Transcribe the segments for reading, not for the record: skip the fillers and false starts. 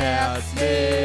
Herzlich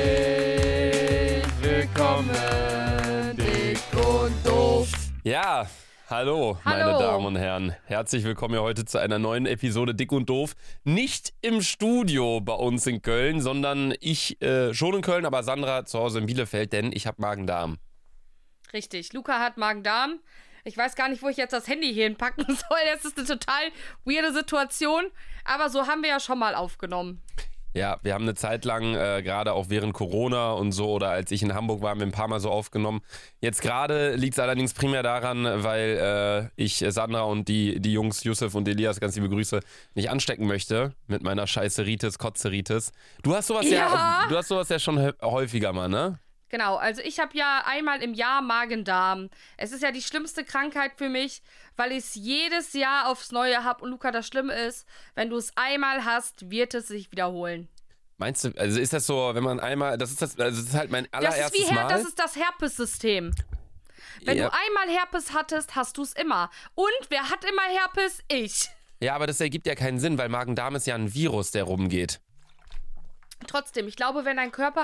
willkommen, dick und doof. Ja, hallo, meine Damen und Herren. Herzlich willkommen hier heute zu einer neuen Episode Dick und Doof. Nicht im Studio bei uns in Köln, sondern ich schon in Köln, aber Sandra zu Hause in Bielefeld, denn ich habe Magen-Darm. Richtig, Luca hat Magen-Darm. Ich weiß gar nicht, wo ich jetzt das Handy hier hinpacken soll. Das ist eine total weirde Situation. Aber so haben wir ja schon mal aufgenommen. Ja, wir haben eine Zeit lang, gerade auch während Corona und so, oder als ich in Hamburg war, haben wir ein paar Mal so aufgenommen. Jetzt gerade liegt es allerdings primär daran, weil ich Sandra und die Jungs Yusuf und Elias, ganz liebe Grüße, nicht anstecken möchte mit meiner Scheißeritis, Kotzeritis. Du hast sowas ja schon häufiger mal, ne? Genau, also ich habe ja einmal im Jahr Magen-Darm. Es ist ja die schlimmste Krankheit für mich, weil ich es jedes Jahr aufs Neue habe. Und Luca, das Schlimme ist, wenn du es einmal hast, wird es sich wiederholen. Meinst du, also ist das so, wenn man einmal, das ist halt mein allererstes Mal? Das ist das Herpes-System. Wenn du einmal Herpes hattest, hast du es immer. Und wer hat immer Herpes? Ich. Ja, aber das ergibt ja keinen Sinn, weil Magen-Darm ist ja ein Virus, der rumgeht. Trotzdem, ich glaube, wenn dein Körper,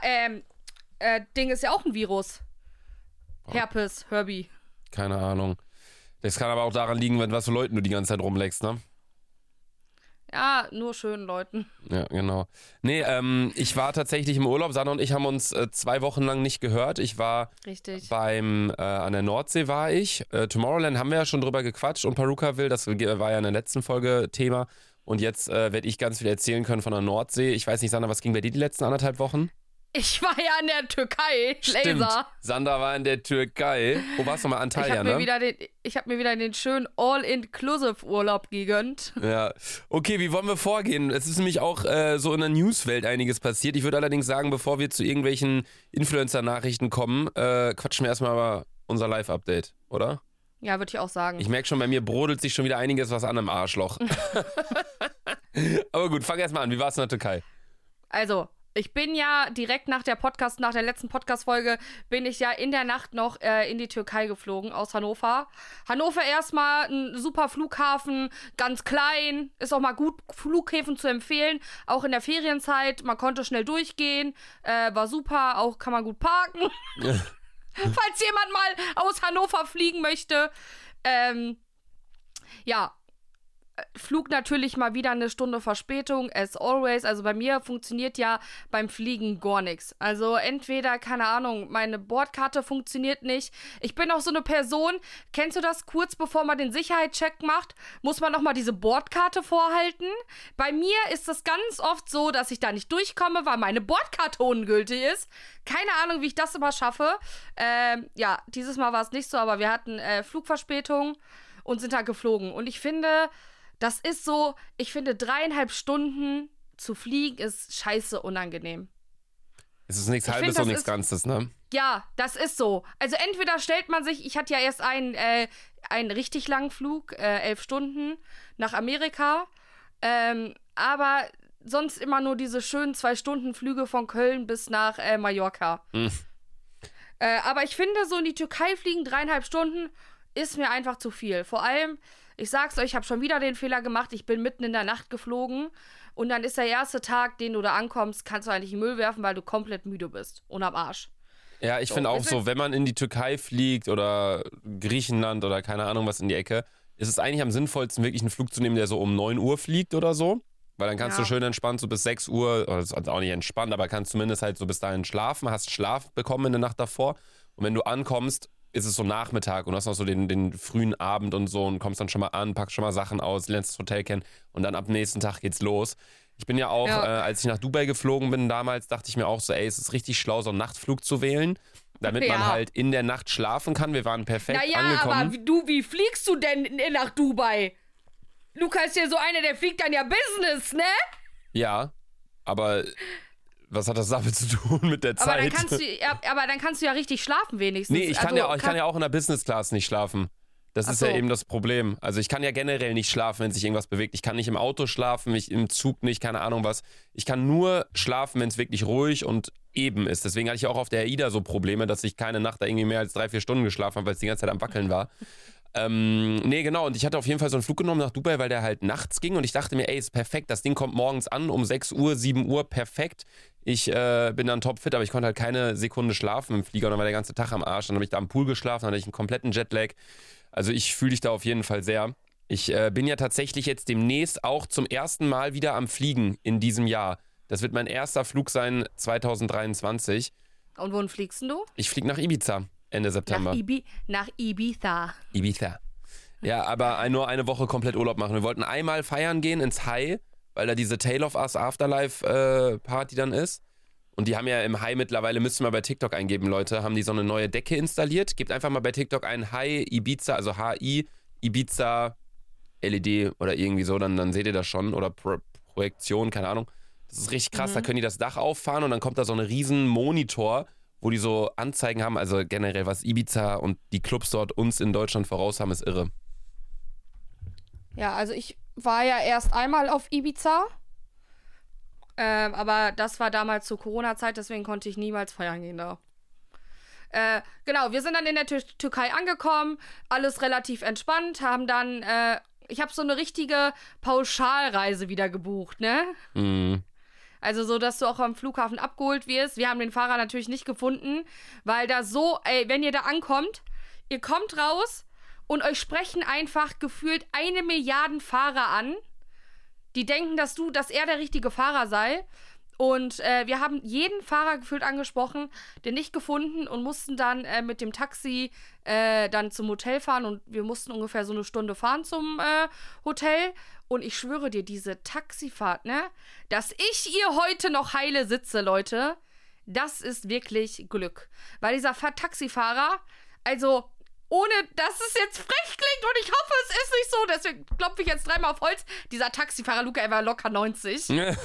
Ding ist ja auch ein Virus. Herpes, Herbie. Keine Ahnung. Das kann aber auch daran liegen, wenn was für Leuten du die ganze Zeit rumleckst, ne? Ja, nur schönen Leuten. Ja, genau. Nee, ich war tatsächlich im Urlaub. Sandra und ich haben uns 2 Wochen lang nicht gehört. Ich war an der Nordsee war ich. Tomorrowland haben wir ja schon drüber gequatscht und Perukaville, das war ja in der letzten Folge Thema. Und jetzt werde ich ganz viel erzählen können von der Nordsee. Ich weiß nicht, Sandra, was ging bei dir die letzten 1,5 Wochen? Ich war ja in der Türkei, Stimmt. Laser. Sandra war in der Türkei. Wo warst du mal? Antalya, ne? Ich habe mir wieder den schönen All-Inclusive-Urlaub gegönnt. Ja. Okay, wie wollen wir vorgehen? Es ist nämlich auch so in der Newswelt einiges passiert. Ich würde allerdings sagen, bevor wir zu irgendwelchen Influencer-Nachrichten kommen, quatschen wir erstmal über unser Live-Update, oder? Ja, würde ich auch sagen. Ich merke schon, bei mir brodelt sich schon wieder einiges was an im Arschloch. Aber gut, fang erst mal an. Wie war es in der Türkei? Also, ich bin ja direkt nach der letzten Podcast-Folge, bin ich ja in der Nacht noch in die Türkei geflogen, aus Hannover. Hannover erstmal ein super Flughafen, ganz klein, ist auch mal gut, Flughäfen zu empfehlen, auch in der Ferienzeit, man konnte schnell durchgehen, war super, auch kann man gut parken. Falls jemand mal aus Hannover fliegen möchte. Flug natürlich mal wieder 1 Stunde Verspätung, as always. Also bei mir funktioniert ja beim Fliegen gar nichts. Also entweder, keine Ahnung, meine Bordkarte funktioniert nicht. Ich bin auch so eine Person, kennst du das? Kurz bevor man den Sicherheitscheck macht, muss man nochmal diese Bordkarte vorhalten. Bei mir ist das ganz oft so, dass ich da nicht durchkomme, weil meine Bordkarte ungültig ist. Keine Ahnung, wie ich das immer schaffe. Dieses Mal war es nicht so, aber wir hatten Flugverspätung und sind da geflogen. Und ich finde, das ist so, 3,5 Stunden zu fliegen ist scheiße unangenehm. Es ist nichts Halbes und nichts Ganzes, ne? Ja, das ist so. Also entweder stellt man sich, ich hatte ja erst einen richtig langen Flug, 11 Stunden nach Amerika, aber sonst immer nur diese schönen 2-Stunden-Flüge von Köln bis nach Mallorca. Aber ich finde, so in die Türkei fliegen 3,5 Stunden ist mir einfach zu viel. Vor allem, ich sag's euch, ich habe schon wieder den Fehler gemacht, ich bin mitten in der Nacht geflogen und dann ist der erste Tag, den du da ankommst, kannst du eigentlich in den Müll werfen, weil du komplett müde bist und am Arsch. Ja, ich finde auch so, wenn man in die Türkei fliegt oder Griechenland oder keine Ahnung was in die Ecke, ist es eigentlich am sinnvollsten, wirklich einen Flug zu nehmen, der so um 9 Uhr fliegt oder so. Weil dann kannst du schön entspannt so bis 6 Uhr, oder das ist auch nicht entspannt, aber kannst zumindest halt so bis dahin schlafen, hast Schlaf bekommen in der Nacht davor. Und wenn du ankommst, ist es so Nachmittag und hast noch so den frühen Abend und so und kommst dann schon mal an, packst schon mal Sachen aus, lernst das Hotel kennen und dann ab nächsten Tag geht's los. Ich bin ja auch, als ich nach Dubai geflogen bin damals, dachte ich mir auch so, es ist richtig schlau, so einen Nachtflug zu wählen, damit man halt in der Nacht schlafen kann. Wir waren perfekt angekommen. Aber wie fliegst du denn nach Dubai? Luca ist ja so einer, der fliegt dann ja Business, ne? Ja, aber was hat das damit zu tun mit der Zeit? Aber dann kannst du ja richtig schlafen wenigstens. Nee, ich kann ja auch in der Business Class nicht schlafen. Das ist ja eben das Problem. Also ich kann ja generell nicht schlafen, wenn sich irgendwas bewegt. Ich kann nicht im Auto schlafen, im Zug nicht, keine Ahnung was. Ich kann nur schlafen, wenn es wirklich ruhig und eben ist. Deswegen hatte ich auch auf der AIDA so Probleme, dass ich keine Nacht da irgendwie mehr als 3-4 Stunden geschlafen habe, weil es die ganze Zeit am Wackeln war. Nee, genau. Und ich hatte auf jeden Fall so einen Flug genommen nach Dubai, weil der halt nachts ging. Und ich dachte mir, ey, ist perfekt. Das Ding kommt morgens an um 6 Uhr, 7 Uhr, perfekt. Ich bin dann topfit, aber ich konnte halt keine Sekunde schlafen im Flieger. Und dann war der ganze Tag am Arsch. Dann habe ich da am Pool geschlafen, dann hatte ich einen kompletten Jetlag. Also ich fühle dich da auf jeden Fall sehr. Ich bin ja tatsächlich jetzt demnächst auch zum ersten Mal wieder am Fliegen in diesem Jahr. Das wird mein erster Flug sein 2023. Und wohin fliegst denn du? Ich fliege nach Ibiza Ende September. Nach Ibiza. Ibiza. Ja, aber nur eine Woche komplett Urlaub machen. Wir wollten einmal feiern gehen ins High, weil da diese Tale of Us Afterlife Party dann ist. Und die haben ja im High mittlerweile, müsst ihr mal bei TikTok eingeben, Leute, haben die so eine neue Decke installiert. Gebt einfach mal bei TikTok ein High Ibiza, also HI, Ibiza, LED oder irgendwie so, dann seht ihr das schon. Oder Projektion, keine Ahnung. Das ist richtig krass, da können die das Dach auffahren und dann kommt da so ein riesen Monitor, wo die so Anzeigen haben, also generell, was Ibiza und die Clubs dort uns in Deutschland voraus haben, ist irre. Ja, also ich war ja erst einmal auf Ibiza, aber das war damals zur Corona-Zeit, deswegen konnte ich niemals feiern gehen da. Genau, wir sind dann in der Türkei angekommen, alles relativ entspannt, haben dann, ich habe so eine richtige Pauschalreise wieder gebucht, ne? Mhm. Also so, dass du auch am Flughafen abgeholt wirst. Wir haben den Fahrer natürlich nicht gefunden, weil da so, wenn ihr da ankommt, ihr kommt raus und euch sprechen einfach gefühlt 1 Milliarde Fahrer an, die denken, dass er der richtige Fahrer sei. Und wir haben jeden Fahrer gefühlt angesprochen, den nicht gefunden und mussten dann mit dem Taxi dann zum Hotel fahren und wir mussten ungefähr so eine Stunde fahren zum Hotel. Und ich schwöre dir, diese Taxifahrt, ne, dass ich hier heute noch heile sitze, Leute, das ist wirklich Glück. Weil dieser Taxifahrer, also ohne, dass es jetzt frech klingt und ich hoffe, es ist nicht so, deswegen klopfe ich jetzt 3-mal auf Holz, dieser Taxifahrer, Luca, er war locker 90. Er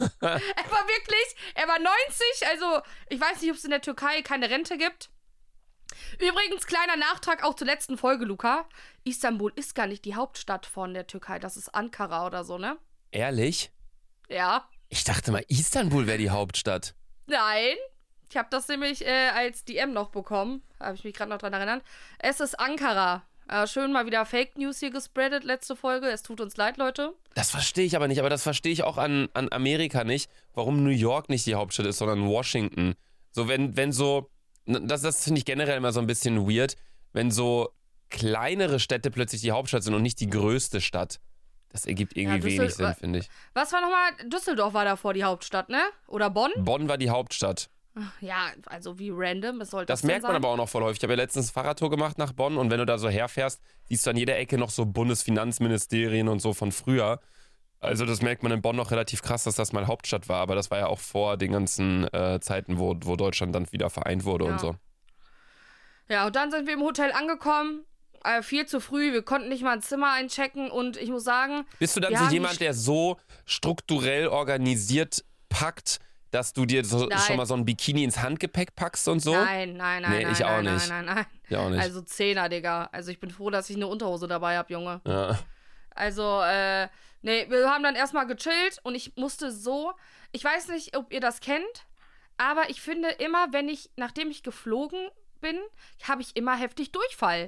war 90, also ich weiß nicht, ob es in der Türkei keine Rente gibt. Übrigens, kleiner Nachtrag auch zur letzten Folge, Luca. Istanbul ist gar nicht die Hauptstadt von der Türkei, das ist Ankara oder so, ne? Ehrlich? Ja. Ich dachte mal, Istanbul wäre die Hauptstadt. Nein. Ich habe das nämlich als DM noch bekommen. Habe ich mich gerade noch dran erinnert. Es ist Ankara. Schön mal wieder Fake News hier gespreadet, letzte Folge. Es tut uns leid, Leute. Das verstehe ich aber nicht. Aber das verstehe ich auch an Amerika nicht, warum New York nicht die Hauptstadt ist, sondern Washington. So, wenn so, das finde ich generell immer so ein bisschen weird, wenn so kleinere Städte plötzlich die Hauptstadt sind und nicht die größte Stadt. Das ergibt irgendwie wenig Sinn, finde ich. Was war nochmal? Düsseldorf war davor die Hauptstadt, ne? Oder Bonn? Bonn war die Hauptstadt. Ja, also wie random, es sollte das merkt man aber auch noch voll häufig. Ich habe ja letztens Fahrradtour gemacht nach Bonn und wenn du da so herfährst, siehst du an jeder Ecke noch so Bundesfinanzministerien und so von früher. Also das merkt man in Bonn noch relativ krass, dass das mal Hauptstadt war, aber das war ja auch vor den ganzen Zeiten, wo Deutschland dann wieder vereint wurde und so. Ja, und dann sind wir im Hotel angekommen, viel zu früh, wir konnten nicht mal ein Zimmer einchecken und ich muss sagen... Bist du dann so jemand, der so strukturell organisiert packt, dass du dir schon mal so ein Bikini ins Handgepäck packst und so? Nein. Nee, ich auch nicht. Nein. Ich auch nicht. Also 10er, Digga. Also ich bin froh, dass ich eine Unterhose dabei habe, Junge. Ja. Also, nee, wir haben dann erstmal gechillt und ich musste ich weiß nicht, ob ihr das kennt, aber ich finde immer, nachdem ich geflogen bin, habe ich immer heftig Durchfall.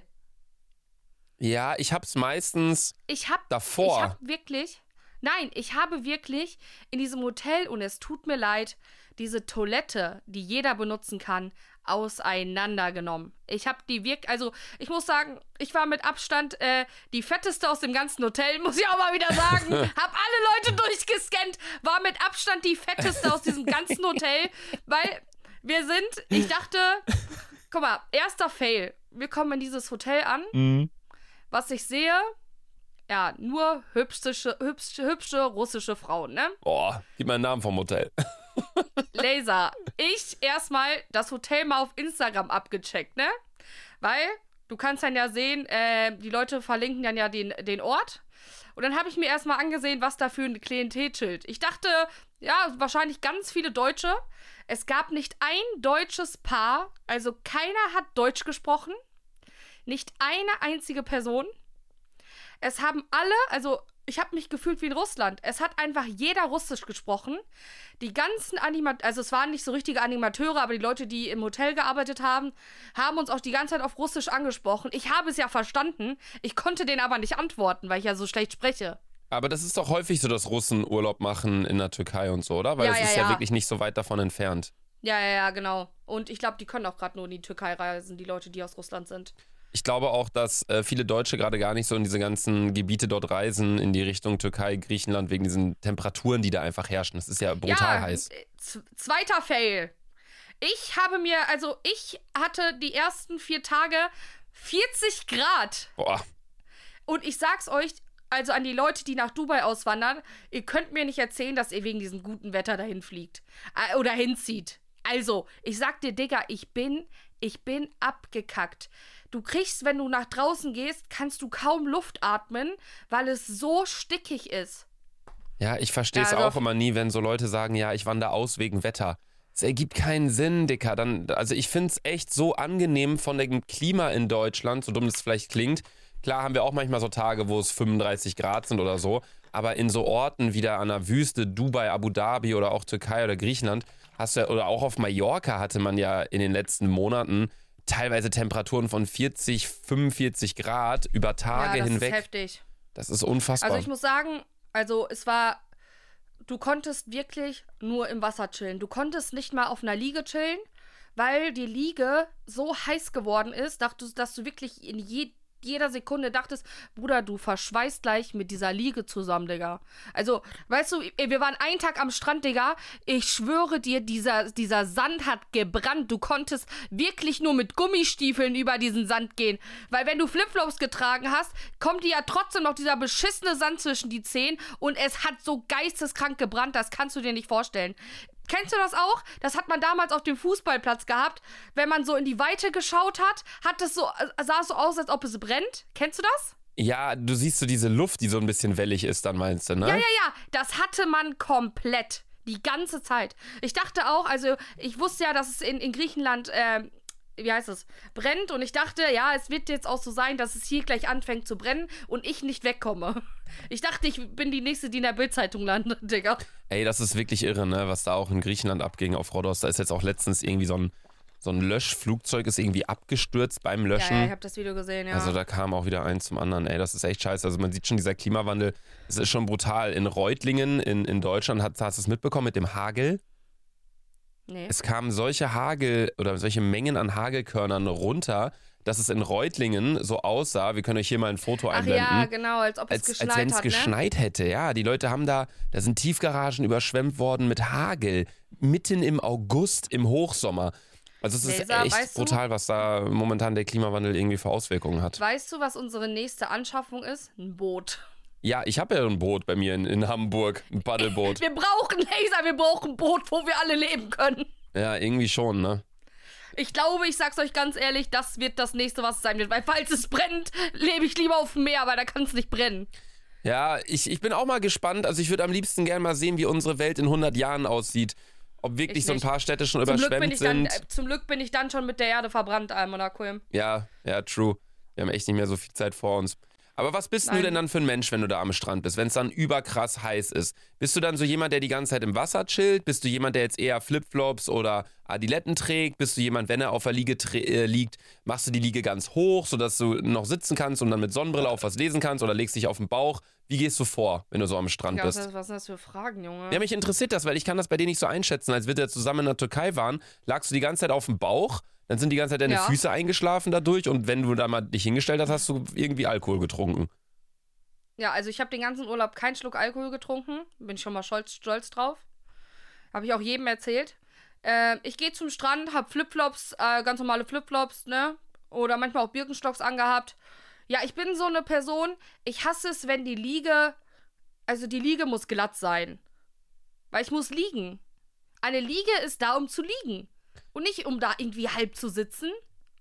Ja, ich hab's meistens davor. Ich habe wirklich in diesem Hotel, und es tut mir leid, diese Toilette, die jeder benutzen kann, auseinandergenommen. Ich habe ich muss sagen, ich war mit Abstand die fetteste aus dem ganzen Hotel, muss ich auch mal wieder sagen. Hab alle Leute durchgescannt, war mit Abstand die fetteste aus diesem ganzen Hotel, weil ich dachte, guck mal, erster Fail. Wir kommen in dieses Hotel an, was ich sehe, ja, nur hübsche russische Frauen, ne? Boah, gib mal einen Namen vom Hotel. Laser. Ich erstmal das Hotel mal auf Instagram abgecheckt, ne? Weil du kannst dann ja sehen, die Leute verlinken dann ja den Ort. Und dann habe ich mir erstmal angesehen, was da für ein Klientel. Ich dachte, ja, wahrscheinlich ganz viele Deutsche. Es gab nicht ein deutsches Paar, also keiner hat Deutsch gesprochen. Nicht eine einzige Person. Es haben alle, also ich habe mich gefühlt wie in Russland. Es hat einfach jeder Russisch gesprochen. Die ganzen also es waren nicht so richtige Animateure, aber die Leute, die im Hotel gearbeitet haben, haben uns auch die ganze Zeit auf Russisch angesprochen. Ich habe es ja verstanden, ich konnte denen aber nicht antworten, weil ich ja so schlecht spreche. Aber das ist doch häufig so, dass Russen Urlaub machen in der Türkei und so, oder? Weil es ist ja wirklich nicht so weit davon entfernt. Ja, genau. Und ich glaube, die können auch gerade nur in die Türkei reisen, die Leute, die aus Russland sind. Ich glaube auch, dass viele Deutsche gerade gar nicht so in diese ganzen Gebiete dort reisen, in die Richtung Türkei, Griechenland, wegen diesen Temperaturen, die da einfach herrschen. Das ist ja brutal heiß. Zweiter Fail. Ich hatte die ersten 4 Tage 40 Grad. Boah. Und ich sag's euch, also an die Leute, die nach Dubai auswandern, ihr könnt mir nicht erzählen, dass ihr wegen diesem guten Wetter dahin fliegt. Oder hinzieht. Also, ich sag dir, Digga, ich bin abgekackt. Du kriegst, wenn du nach draußen gehst, kannst du kaum Luft atmen, weil es so stickig ist. Ja, ich verstehe es auch immer nie, wenn so Leute sagen, ja, ich wandere aus wegen Wetter. Es ergibt keinen Sinn, Dicker. Also ich finde es echt so angenehm von dem Klima in Deutschland, so dumm es vielleicht klingt. Klar haben wir auch manchmal so Tage, wo es 35 Grad sind oder so, aber in so Orten wie da an der Wüste, Dubai, Abu Dhabi oder auch Türkei oder Griechenland, oder auch auf Mallorca hatte man ja in den letzten Monaten teilweise Temperaturen von 40, 45 Grad über Tage hinweg. Das ist heftig. Das ist unfassbar. Also ich muss sagen, du konntest wirklich nur im Wasser chillen. Du konntest nicht mal auf einer Liege chillen, weil die Liege so heiß geworden ist, dass du wirklich in jeder Sekunde dachtest, Bruder, du verschweißt gleich mit dieser Liege zusammen, Digga. Also, weißt du, wir waren einen Tag am Strand, Digga. Ich schwöre dir, dieser Sand hat gebrannt. Du konntest wirklich nur mit Gummistiefeln über diesen Sand gehen. Weil wenn du Flipflops getragen hast, kommt dir ja trotzdem noch dieser beschissene Sand zwischen die Zehen und es hat so geisteskrank gebrannt, das kannst du dir nicht vorstellen. Kennst du das auch? Das hat man damals auf dem Fußballplatz gehabt. Wenn man so in die Weite geschaut hat, sah es so aus, als ob es brennt. Kennst du das? Ja, du siehst so diese Luft, die so ein bisschen wellig ist, dann meinst du, ne? Ja. Das hatte man komplett. Die ganze Zeit. Ich dachte auch, also ich wusste ja, dass es in Griechenland, brennt. Und ich dachte, ja, es wird jetzt auch so sein, dass es hier gleich anfängt zu brennen und ich nicht wegkomme. Ich dachte, ich bin die Nächste, die in der Bildzeitung landet, Digga. Ey, das ist wirklich irre, ne, was da auch in Griechenland abging auf Rhodos. Da ist jetzt auch letztens irgendwie so ein Löschflugzeug ist irgendwie abgestürzt beim Löschen. Ja, ich habe das Video gesehen, ja. Also da kam auch wieder eins zum anderen. Ey, das ist echt scheiße. Also man sieht schon, dieser Klimawandel, es ist schon brutal. In Reutlingen in Deutschland, hast du es mitbekommen mit dem Hagel? Nee. Es kamen solche solche Mengen an Hagelkörnern runter, dass es in Reutlingen so aussah, wir können euch hier mal ein Foto einblenden. Ja, genau, als ob es geschneit hat, als wenn es geschneit hätte, ja. Die Leute haben da sind Tiefgaragen überschwemmt worden mit Hagel, mitten im August, im Hochsommer. Also es ist echt brutal, was da momentan der Klimawandel irgendwie für Auswirkungen hat. Weißt du, was unsere nächste Anschaffung ist? Ein Boot. Ja, ich habe ja ein Boot bei mir in Hamburg, ein Paddelboot. Wir brauchen wir brauchen ein Boot, wo wir alle leben können. Ja, irgendwie schon, ne? Ich glaube, ich sag's euch ganz ehrlich, das wird das nächste, was es sein wird. Weil falls es brennt, lebe ich lieber auf dem Meer, weil da kann es nicht brennen. Ja, ich bin auch mal gespannt. Also ich würde am liebsten gerne mal sehen, wie unsere Welt in 100 Jahren aussieht. Ob wirklich so ein paar Städte schon überschwemmt sind. Zum Glück bin ich dann schon mit der Erde verbrannt, Monaco. Ja, true. Wir haben echt nicht mehr so viel Zeit vor uns. Aber was bist du denn dann für ein Mensch, wenn du da am Strand bist, wenn es dann überkrass heiß ist? Bist du dann so jemand, der die ganze Zeit im Wasser chillt? Bist du jemand, der jetzt eher Flipflops oder Adiletten trägt? Bist du jemand, wenn er auf der Liege liegt, machst du die Liege ganz hoch, sodass du noch sitzen kannst und dann mit Sonnenbrille auf was lesen kannst oder legst dich auf den Bauch? Wie gehst du vor, wenn du so am Strand bist? Was sind das für Fragen, Junge? Ja, mich interessiert das, weil ich kann das bei dir nicht so einschätzen. Als wir da zusammen in der Türkei waren, lagst du die ganze Zeit auf dem Bauch, dann sind die ganze Zeit deine Füße eingeschlafen dadurch und wenn du da mal dich hingestellt hast, hast du irgendwie Alkohol getrunken. Ja, also ich habe den ganzen Urlaub keinen Schluck Alkohol getrunken. Bin ich schon mal stolz drauf. Habe ich auch jedem erzählt. Ich gehe zum Strand, habe Flipflops, ganz normale Flipflops, ne? Oder manchmal auch Birkenstocks angehabt. Ja, ich bin so eine Person, ich hasse es, wenn die Liege muss glatt sein. Weil ich muss liegen. Eine Liege ist da, um zu liegen. Und nicht, um da irgendwie halb zu sitzen.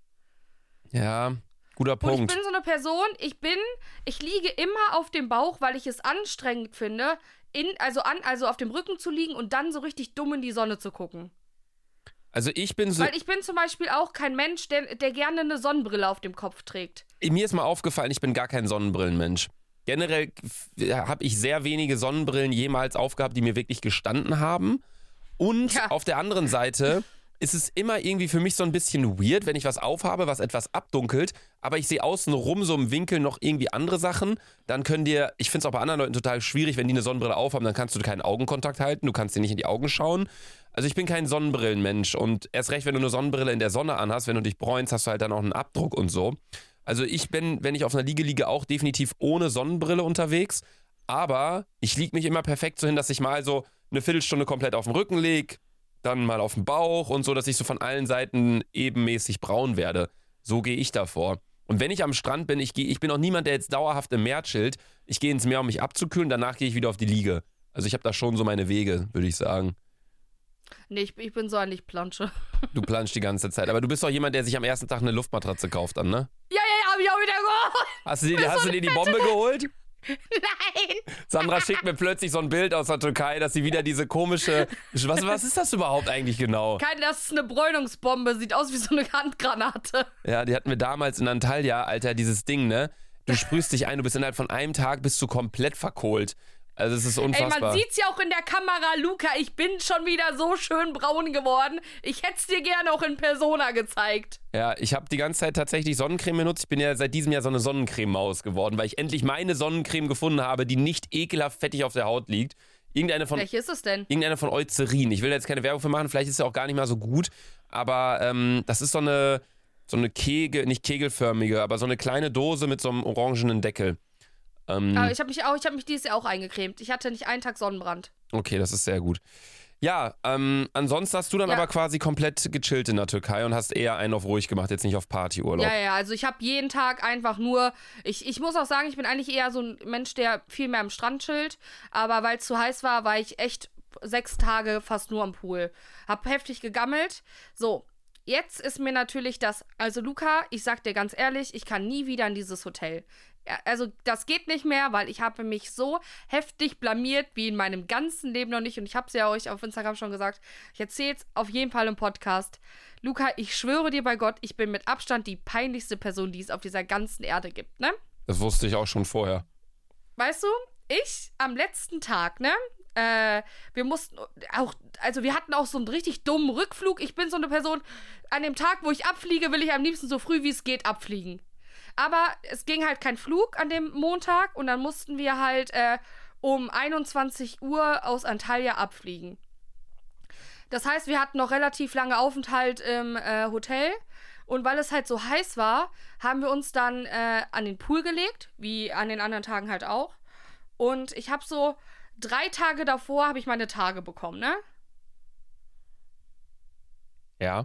Ja, guter Punkt. Und ich bin so eine Person, ich liege immer auf dem Bauch, weil ich es anstrengend finde, also auf dem Rücken zu liegen und dann so richtig dumm in die Sonne zu gucken. Also ich bin so... Weil ich bin zum Beispiel auch kein Mensch, der gerne eine Sonnenbrille auf dem Kopf trägt. Mir ist mal aufgefallen, ich bin gar kein Sonnenbrillenmensch. generell habe ich sehr wenige Sonnenbrillen jemals aufgehabt, die mir wirklich gestanden haben. Und auf der anderen Seite ist es immer irgendwie für mich so ein bisschen weird, wenn ich was aufhabe, was etwas abdunkelt, aber ich sehe außenrum so im Winkel noch irgendwie andere Sachen, dann ich finde es auch bei anderen Leuten total schwierig, wenn die eine Sonnenbrille aufhaben, dann kannst du keinen Augenkontakt halten, du kannst dir nicht in die Augen schauen. Also ich bin kein Sonnenbrillenmensch und erst recht, wenn du eine Sonnenbrille in der Sonne anhast, wenn du dich bräunst, hast du halt dann auch einen Abdruck und so. Also ich bin, wenn ich auf einer Liege liege, auch definitiv ohne Sonnenbrille unterwegs, aber ich liege mich immer perfekt so hin, dass ich mal so eine Viertelstunde komplett auf dem Rücken lege, dann mal auf dem Bauch und so, dass ich so von allen Seiten ebenmäßig braun werde. So gehe ich davor. Und wenn ich am Strand bin, ich bin auch niemand, der jetzt dauerhaft im Meer chillt. Ich gehe ins Meer, um mich abzukühlen, danach gehe ich wieder auf die Liege. Also ich habe da schon so meine Wege, würde ich sagen. Nee, ich bin so ein Plansche. Du planschst die ganze Zeit. Aber du bist doch jemand, der sich am ersten Tag eine Luftmatratze kauft dann, ne? Ja, hab ich auch wieder geholt. Hast du dir die Bombe geholt? Nein. Sandra schickt mir plötzlich so ein Bild aus der Türkei, dass sie wieder diese komische... Was ist das überhaupt eigentlich genau? Das ist eine Bräunungsbombe. Sieht aus wie so eine Handgranate. Ja, die hatten wir damals in Antalya, Alter, dieses Ding, ne? Du sprühst dich ein, du bist innerhalb von einem Tag bist du komplett verkohlt. Also es ist unfassbar. Ey, man sieht's ja auch in der Kamera, Luca, ich bin schon wieder so schön braun geworden. Ich hätte es dir gerne auch in Persona gezeigt. Ja, ich habe die ganze Zeit tatsächlich Sonnencreme benutzt. Ich bin ja seit diesem Jahr so eine Sonnencreme-Maus geworden, weil ich endlich meine Sonnencreme gefunden habe, die nicht ekelhaft fettig auf der Haut liegt. Welche ist es denn? Irgendeine von Eucerin. Ich will da jetzt keine Werbung für machen, vielleicht ist sie auch gar nicht mal so gut. Aber das ist so eine nicht kegelförmige, aber so eine kleine Dose mit so einem orangenen Deckel. Aber ich habe mich dieses Jahr auch eingecremt. Ich hatte nicht einen Tag Sonnenbrand. Okay, das ist sehr gut. Ja, ansonsten hast du dann aber quasi komplett gechillt in der Türkei und hast eher einen auf ruhig gemacht, jetzt nicht auf Partyurlaub. Ja, also ich habe jeden Tag einfach nur, ich muss auch sagen, ich bin eigentlich eher so ein Mensch, der viel mehr am Strand chillt, aber weil es zu heiß war ich echt 6 Tage fast nur am Pool. Hab heftig gegammelt. So, jetzt ist mir natürlich also Luca, ich sag dir ganz ehrlich, ich kann nie wieder in dieses Hotel. Also das geht nicht mehr, weil ich habe mich so heftig blamiert wie in meinem ganzen Leben noch nicht. Und ich habe es ja euch auf Instagram schon gesagt. Ich erzähle es auf jeden Fall im Podcast. Luca, ich schwöre dir bei Gott, ich bin mit Abstand die peinlichste Person, die es auf dieser ganzen Erde gibt, ne? Das wusste ich auch schon vorher. Weißt du, ich am letzten Tag, ne? Wir mussten auch, also wir hatten auch so einen richtig dummen Rückflug. Ich bin so eine Person, an dem Tag, wo ich abfliege, will ich am liebsten so früh wie es geht abfliegen. Aber es ging halt kein Flug an dem Montag und dann mussten wir halt um 21 Uhr aus Antalya abfliegen. Das heißt, wir hatten noch relativ lange Aufenthalt im Hotel und weil es halt so heiß war, haben wir uns dann an den Pool gelegt, wie an den anderen Tagen halt auch. Und ich habe so 3 Tage davor habe ich meine Tage bekommen, ne? Ja.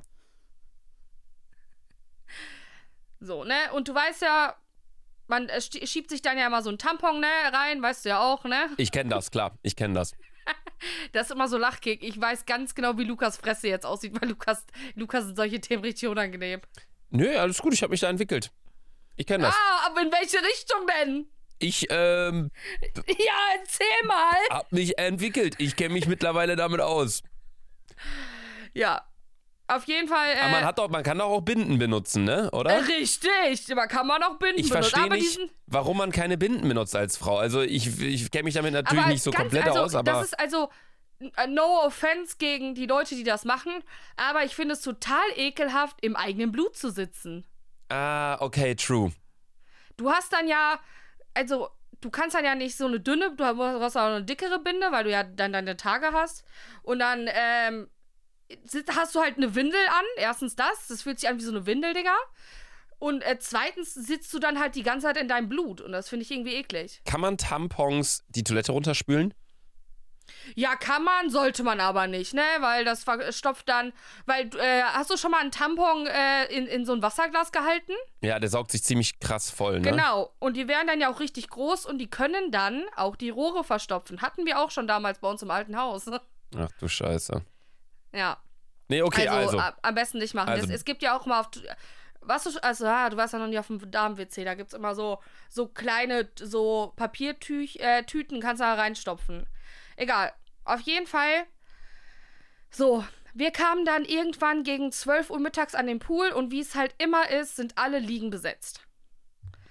So, ne? Und du weißt ja, man schiebt sich dann ja immer so ein Tampon, ne, rein, weißt du ja auch, ne? Ich kenne das, klar. Ich kenne das. Das ist immer so Lachkick. Ich weiß ganz genau, wie Lukas Fresse jetzt aussieht, weil Lukas sind solche Themen richtig unangenehm. Nö, alles gut, ich habe mich da entwickelt. Ich kenne das. Ah, aber in welche Richtung denn? Ich, Ja, erzähl mal. hab mich entwickelt. Ich kenne mich mittlerweile damit aus. Ja. Auf jeden Fall. Aber man kann doch auch Binden benutzen, ne? Oder? Richtig, aber kann man auch Binden Ich benutzen. verstehe Aber nicht, warum man keine Binden benutzt als Frau. Also ich kenne mich damit natürlich nicht so komplett aus, aber... Das ist also no offense gegen die Leute, die das machen, aber ich finde es total ekelhaft, im eigenen Blut zu sitzen. Ah, okay, true. Du hast dann ja, also du kannst dann ja nicht so eine dünne, du hast auch eine dickere Binde, weil du ja dann deine Tage hast und dann, hast du halt eine Windel an. Erstens das fühlt sich an wie so eine Windel, Digga. Und zweitens sitzt du dann halt die ganze Zeit in deinem Blut. Und das finde ich irgendwie eklig. Kann man Tampons die Toilette runterspülen? Ja, kann man, sollte man aber nicht, ne? Weil das verstopft dann. Weil, hast du schon mal einen Tampon in so ein Wasserglas gehalten? Ja, der saugt sich ziemlich krass voll, ne? Genau. Und die werden dann ja auch richtig groß und die können dann auch die Rohre verstopfen. Hatten wir auch schon damals bei uns im alten Haus. Ach du Scheiße. Ja. Nee, okay, also. Am besten nicht machen. Also, es gibt ja auch mal du warst ja noch nie auf dem Damen-WC, da gibt's immer so kleine, so Papiertüten, kannst du da reinstopfen. Egal. Auf jeden Fall. So, wir kamen dann irgendwann gegen 12 Uhr mittags an den Pool und wie es halt immer ist, sind alle Liegen besetzt.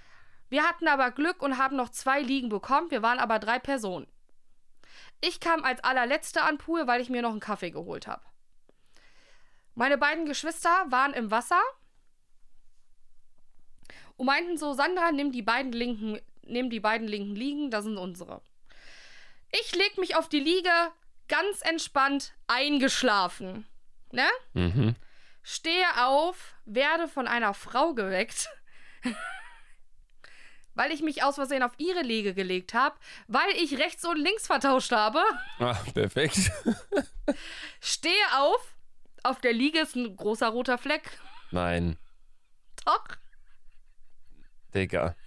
Wir hatten aber Glück und haben noch 2 Liegen bekommen. Wir waren aber 3 Personen. Ich kam als allerletzte an den Pool, weil ich mir noch einen Kaffee geholt habe. Meine beiden Geschwister waren im Wasser und meinten so, Sandra, nimm die beiden linken Liegen, das sind unsere. Ich leg mich auf die Liege, ganz entspannt eingeschlafen. Ne? Mhm. Stehe auf, werde von einer Frau geweckt, weil ich mich aus Versehen auf ihre Liege gelegt habe, weil ich rechts und links vertauscht habe. Ah, perfekt. Stehe auf der Liege ist ein großer roter Fleck. Nein, Doch. Digga.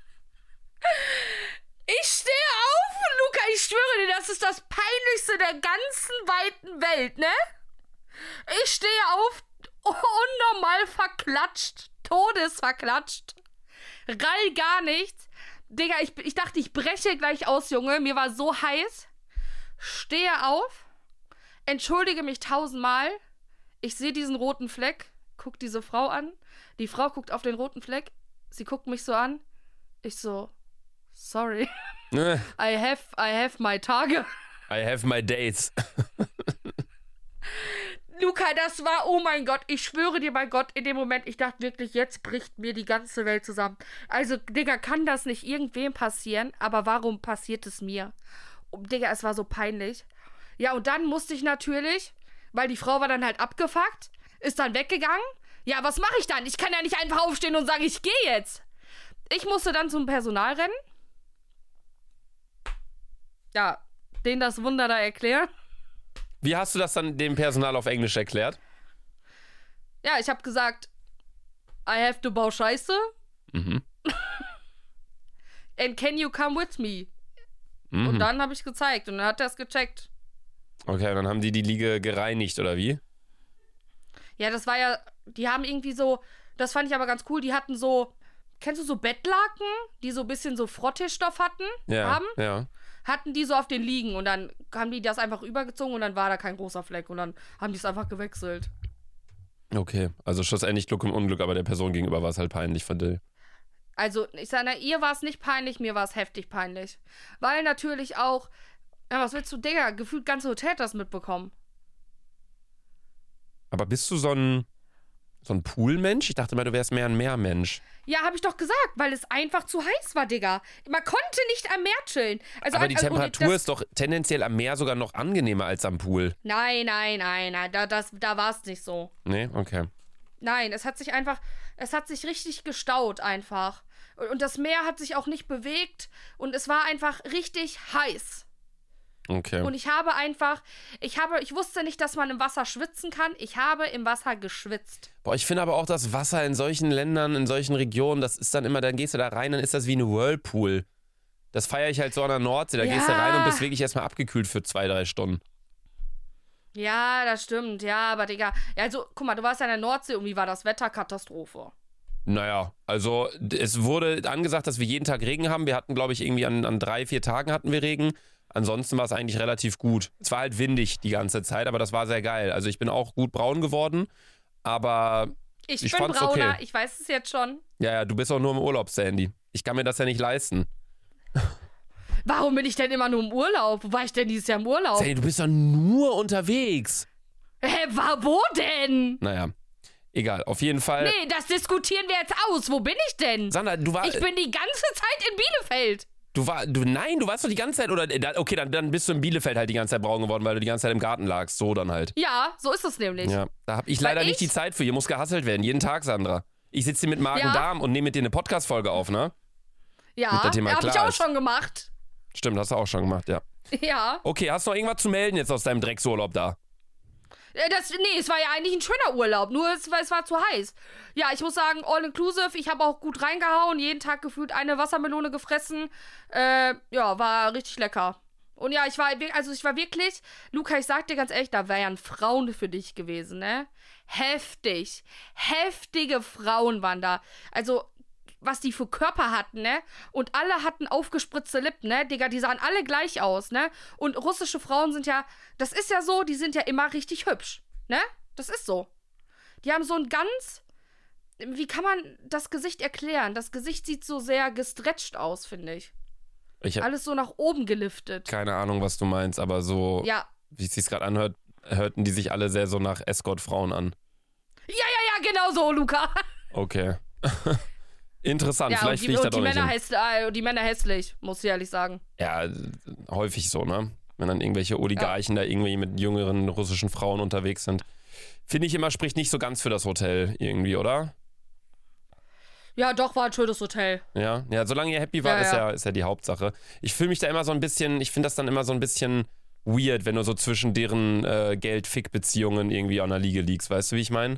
Ich stehe auf, Luca, ich schwöre dir, das ist das Peinlichste der ganzen weiten Welt, ne? Ich stehe auf, unnormal verklatscht, todesverklatscht, Rall gar nichts. Digga, ich dachte, ich breche gleich aus, Junge, mir war so heiß. Stehe auf, entschuldige mich 1000-mal, ich sehe diesen roten Fleck, guck diese Frau an, die Frau guckt auf den roten Fleck, sie guckt mich so an, ich so, sorry, I have my Tage. I have my days. Luca, das war, oh mein Gott, ich schwöre dir bei Gott, in dem Moment, ich dachte wirklich, jetzt bricht mir die ganze Welt zusammen. Also, Digga, kann das nicht irgendwem passieren, aber warum passiert es mir? Digga, es war so peinlich. Ja, und dann musste ich natürlich, weil die Frau war dann halt abgefuckt, ist dann weggegangen. Ja, was mache ich dann? Ich kann ja nicht einfach aufstehen und sagen, ich gehe jetzt. Ich musste dann zum Personal rennen. Ja, denen das Wunder da erklären. Wie hast du das dann dem Personal auf Englisch erklärt? Ja, ich habe gesagt, I have to bau Scheiße. Mhm. And can you come with me? Mhm. Und dann habe ich gezeigt und dann hat er es gecheckt. Okay, und dann haben die Liege gereinigt, oder wie? Ja, das war ja, die haben irgendwie so, das fand ich aber ganz cool, die hatten so, kennst du so Bettlaken, die so ein bisschen so Frotteestoff hatten? Ja, ja. Hatten die so auf den Liegen und dann haben die das einfach übergezogen und dann war da kein großer Fleck und dann haben die es einfach gewechselt. Okay, also schlussendlich Glück im Unglück, aber der Person gegenüber war es halt peinlich von dir. Also, ich sage, ihr war es nicht peinlich, mir war es heftig peinlich. Weil natürlich auch, ja, was willst du, Digga, gefühlt ganze Hotel hat das mitbekommen. Aber bist du so ein Poolmensch? Ich dachte mal, du wärst mehr ein Meermensch. Ja, hab ich doch gesagt, weil es einfach zu heiß war, Digga. Man konnte nicht am Meer chillen. Also, aber die Temperatur ist doch tendenziell am Meer sogar noch angenehmer als am Pool. Nein, da war es nicht so. Nee, okay. Nein, es hat sich richtig gestaut einfach. Und das Meer hat sich auch nicht bewegt und es war einfach richtig heiß. Okay. Und ich wusste nicht, dass man im Wasser schwitzen kann. Ich habe im Wasser geschwitzt. Boah, ich finde aber auch das Wasser in solchen Ländern, in solchen Regionen, das ist dann immer, dann gehst du da rein, dann ist das wie eine Whirlpool. Das feiere ich halt so an der Nordsee. Da gehst du rein und bist wirklich erstmal abgekühlt für 2-3 Stunden. Ja, das stimmt. Ja, aber Digga, also guck mal, du warst ja in der Nordsee und wie war das Wetter? Katastrophe. Naja, also es wurde angesagt, dass wir jeden Tag Regen haben. Wir hatten, glaube ich, irgendwie an 3-4 Tagen hatten wir Regen. Ansonsten war es eigentlich relativ gut. Es war halt windig die ganze Zeit, aber das war sehr geil. Also ich bin auch gut braun geworden, aber ich bin fand's brauner, okay. ich weiß es jetzt schon. Ja, du bist auch nur im Urlaub, Sandy. Ich kann mir das ja nicht leisten. Warum bin ich denn immer nur im Urlaub? Wo war ich denn dieses Jahr im Urlaub? Sandy, du bist doch nur unterwegs. Hä, wo denn? Naja, egal. Auf jeden Fall. Nee, das diskutieren wir jetzt aus. Wo bin ich denn? Sandra, du warst... Ich bin die ganze Zeit in Bielefeld. Nein, du warst doch die ganze Zeit, okay, dann bist du in Bielefeld halt die ganze Zeit braun geworden, weil du die ganze Zeit im Garten lagst, so dann halt. Ja, so ist es nämlich. Ja, da habe ich leider nicht die Zeit für, hier muss gehasselt werden, jeden Tag, Sandra. Ich sitze hier mit Magen-Darm und nehme mit dir eine Podcast-Folge auf, ne? Ja, habe ich auch schon gemacht. Stimmt, hast du auch schon gemacht, ja. Ja. Okay, hast du noch irgendwas zu melden jetzt aus deinem Drecksurlaub da? Es war ja eigentlich ein schöner Urlaub, nur es war zu heiß. Ja, ich muss sagen, all inclusive, ich habe auch gut reingehauen, jeden Tag gefühlt eine Wassermelone gefressen. Ja, war richtig lecker. Und ja, ich war wirklich, Luca, ich sag dir ganz ehrlich, da wären Frauen für dich gewesen, ne? Heftig. Heftige Frauen waren da. Also, was die für Körper hatten, ne? Und alle hatten aufgespritzte Lippen, ne? Digga, die sahen alle gleich aus, ne? Und russische Frauen sind ja, das ist ja so, die sind ja immer richtig hübsch, ne? Das ist so. Die haben so ein ganz, wie kann man das Gesicht erklären? Das Gesicht sieht so sehr gestretcht aus, finde ich. Alles so nach oben geliftet. Keine Ahnung, was du meinst, aber so, wie es sich gerade anhört, hörten die sich alle sehr so nach Escort-Frauen an. Ja, genau so, Luca. Okay. Interessant, ja, vielleicht fliegt das doch nicht hin. Die Männer hässlich, muss ich ehrlich sagen. Ja, häufig so, ne? Wenn dann irgendwelche Oligarchen da irgendwie mit jüngeren russischen Frauen unterwegs sind. Finde ich immer, spricht nicht so ganz für das Hotel irgendwie, oder? Ja, doch, war ein schönes Hotel. Ja, solange ihr happy wart, ist ja die Hauptsache. Ich fühle mich da immer so ein bisschen, ich finde das dann immer so ein bisschen weird, wenn du so zwischen deren Geld-Fick-Beziehungen irgendwie an der Liege liegst. Weißt du, wie ich meine?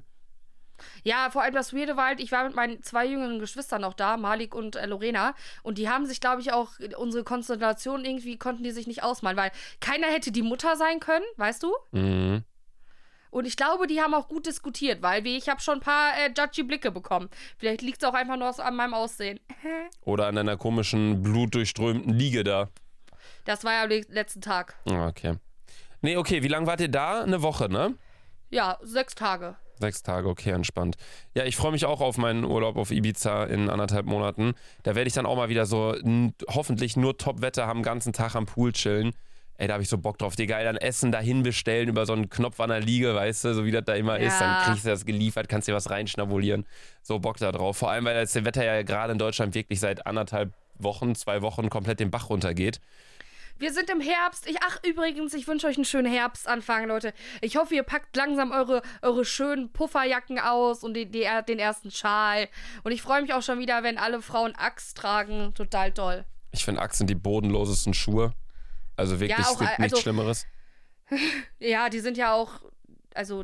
Ja, vor allem das Weirde war halt, ich war mit meinen 2 jüngeren Geschwistern noch da, Malik und Lorena, und die haben sich, glaube ich, auch unsere Konstellation irgendwie, konnten die sich nicht ausmalen, weil keiner hätte die Mutter sein können, weißt du? Mhm. Und ich glaube, die haben auch gut diskutiert, weil ich habe schon ein paar judgy Blicke bekommen. Vielleicht liegt es auch einfach nur an meinem Aussehen. Oder an deiner komischen, blutdurchströmten Liege da. Das war ja am letzten Tag. Okay. Nee, okay, wie lange wart ihr da? Eine Woche, ne? Ja, 6 Tage. 6 Tage, okay, entspannt. Ja, ich freue mich auch auf meinen Urlaub auf Ibiza in 1,5 Monaten. Da werde ich dann auch mal wieder so hoffentlich nur Top-Wetter haben, den ganzen Tag am Pool chillen. Ey, da habe ich so Bock drauf. Dir geil, dann Essen dahin bestellen über so einen Knopf an der Liege, weißt du, so wie das da immer ist. Dann kriegst du das geliefert, kannst dir was reinschnabulieren. So Bock da drauf. Vor allem, weil das Wetter ja gerade in Deutschland wirklich seit 1,5 Wochen, 2 Wochen komplett den Bach runtergeht. Wir sind im Herbst. Übrigens, ich wünsche euch einen schönen Herbstanfang, Leute. Ich hoffe, ihr packt langsam eure schönen Pufferjacken aus und den ersten Schal. Und ich freue mich auch schon wieder, wenn alle Frauen Axt tragen. Total toll. Ich finde, Axt sind die bodenlosesten Schuhe. Also wirklich, es gibt nichts Schlimmeres. Ja, die sind ja auch, also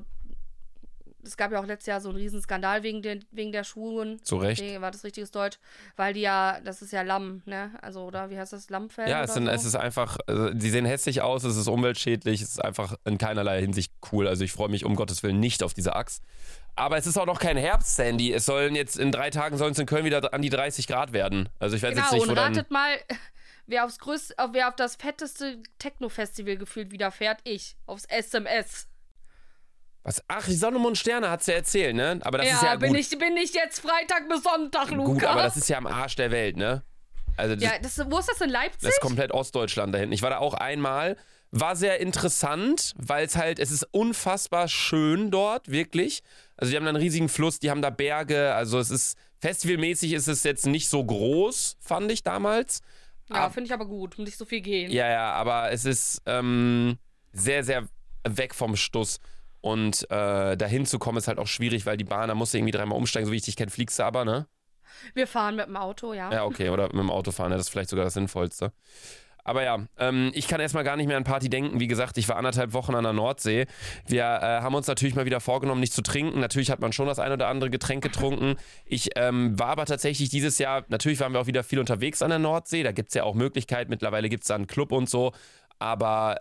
es gab ja auch letztes Jahr so einen Riesenskandal wegen der Schuhen. Zu Recht. War das richtiges Deutsch? Weil die ja, das ist ja Lamm, ne? Also, oder wie heißt das? Lammfell? Ja, es ist einfach, die sehen hässlich aus, es ist umweltschädlich, es ist einfach in keinerlei Hinsicht cool. Also ich freue mich um Gottes Willen nicht auf diese Axt. Aber es ist auch noch kein Herbst, Sandy. Es sollen jetzt in 3 Tagen in Köln wieder an die 30 Grad werden. Also ich weiß jetzt nicht, wo und ratet mal, wer auf das fetteste Techno-Festival gefühlt wieder fährt? Ich. Aufs SMS. Was? Ach, die Sonne, Mond, Sterne hat's ja erzählt, ne? Aber das ist ja gut. Bin ich jetzt Freitag bis Sonntag, Luca? Gut, aber das ist ja am Arsch der Welt, ne? Also wo ist das, in Leipzig? Das ist komplett Ostdeutschland da hinten. Ich war da auch einmal. War sehr interessant, weil es ist unfassbar schön dort, wirklich. Also die haben da einen riesigen Fluss, die haben da Berge. Also es ist, festivalmäßig ist es jetzt nicht so groß, fand ich damals. Ja, finde ich aber gut, muss nicht so viel gehen. Ja, aber es ist sehr, sehr weg vom Stuss. Und dahin zu kommen ist halt auch schwierig, weil die Bahn, da musst du irgendwie 3-mal umsteigen, so wie ich dich kenne, fliegst du aber, ne? Wir fahren mit dem Auto, ja. Ja, okay, oder mit dem Auto fahren, ja, das ist vielleicht sogar das Sinnvollste. Aber ja, ich kann erstmal gar nicht mehr an Party denken. Wie gesagt, ich war 1,5 Wochen an der Nordsee. Wir haben uns natürlich mal wieder vorgenommen, nicht zu trinken. Natürlich hat man schon das ein oder andere Getränk getrunken. Ich war aber tatsächlich dieses Jahr, natürlich waren wir auch wieder viel unterwegs an der Nordsee. Da gibt es ja auch Möglichkeiten. Mittlerweile gibt es da einen Club und so. Aber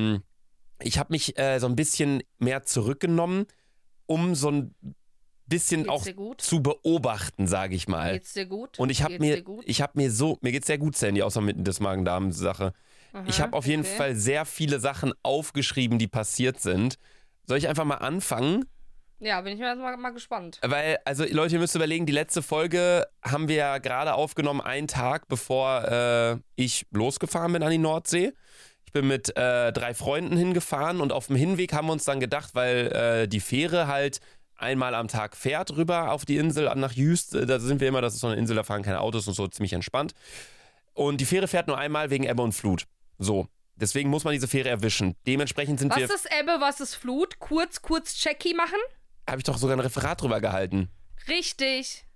ich habe mich so ein bisschen mehr zurückgenommen, um so ein bisschen auch zu beobachten, sage ich mal. Geht's dir gut? Und mir geht's sehr gut, Sandy, außer mit das Magen-Darm-Sache. Ich habe auf jeden Fall sehr viele Sachen aufgeschrieben, die passiert sind. Soll ich einfach mal anfangen? Ja, bin ich mal gespannt. Weil, also Leute, ihr müsst überlegen, die letzte Folge haben wir ja gerade aufgenommen, einen Tag bevor ich losgefahren bin an die Nordsee. Ich bin mit 3 Freunden hingefahren und auf dem Hinweg haben wir uns dann gedacht, weil die Fähre halt einmal am Tag fährt rüber auf die Insel nach Jüst. Da sind wir immer, das ist so eine Insel, da fahren keine Autos und so, ziemlich entspannt. Und die Fähre fährt nur einmal wegen Ebbe und Flut. So, deswegen muss man diese Fähre erwischen. Dementsprechend sind wir... Was ist Ebbe, was ist Flut? Kurz Checki machen? Habe ich doch sogar ein Referat drüber gehalten. Richtig.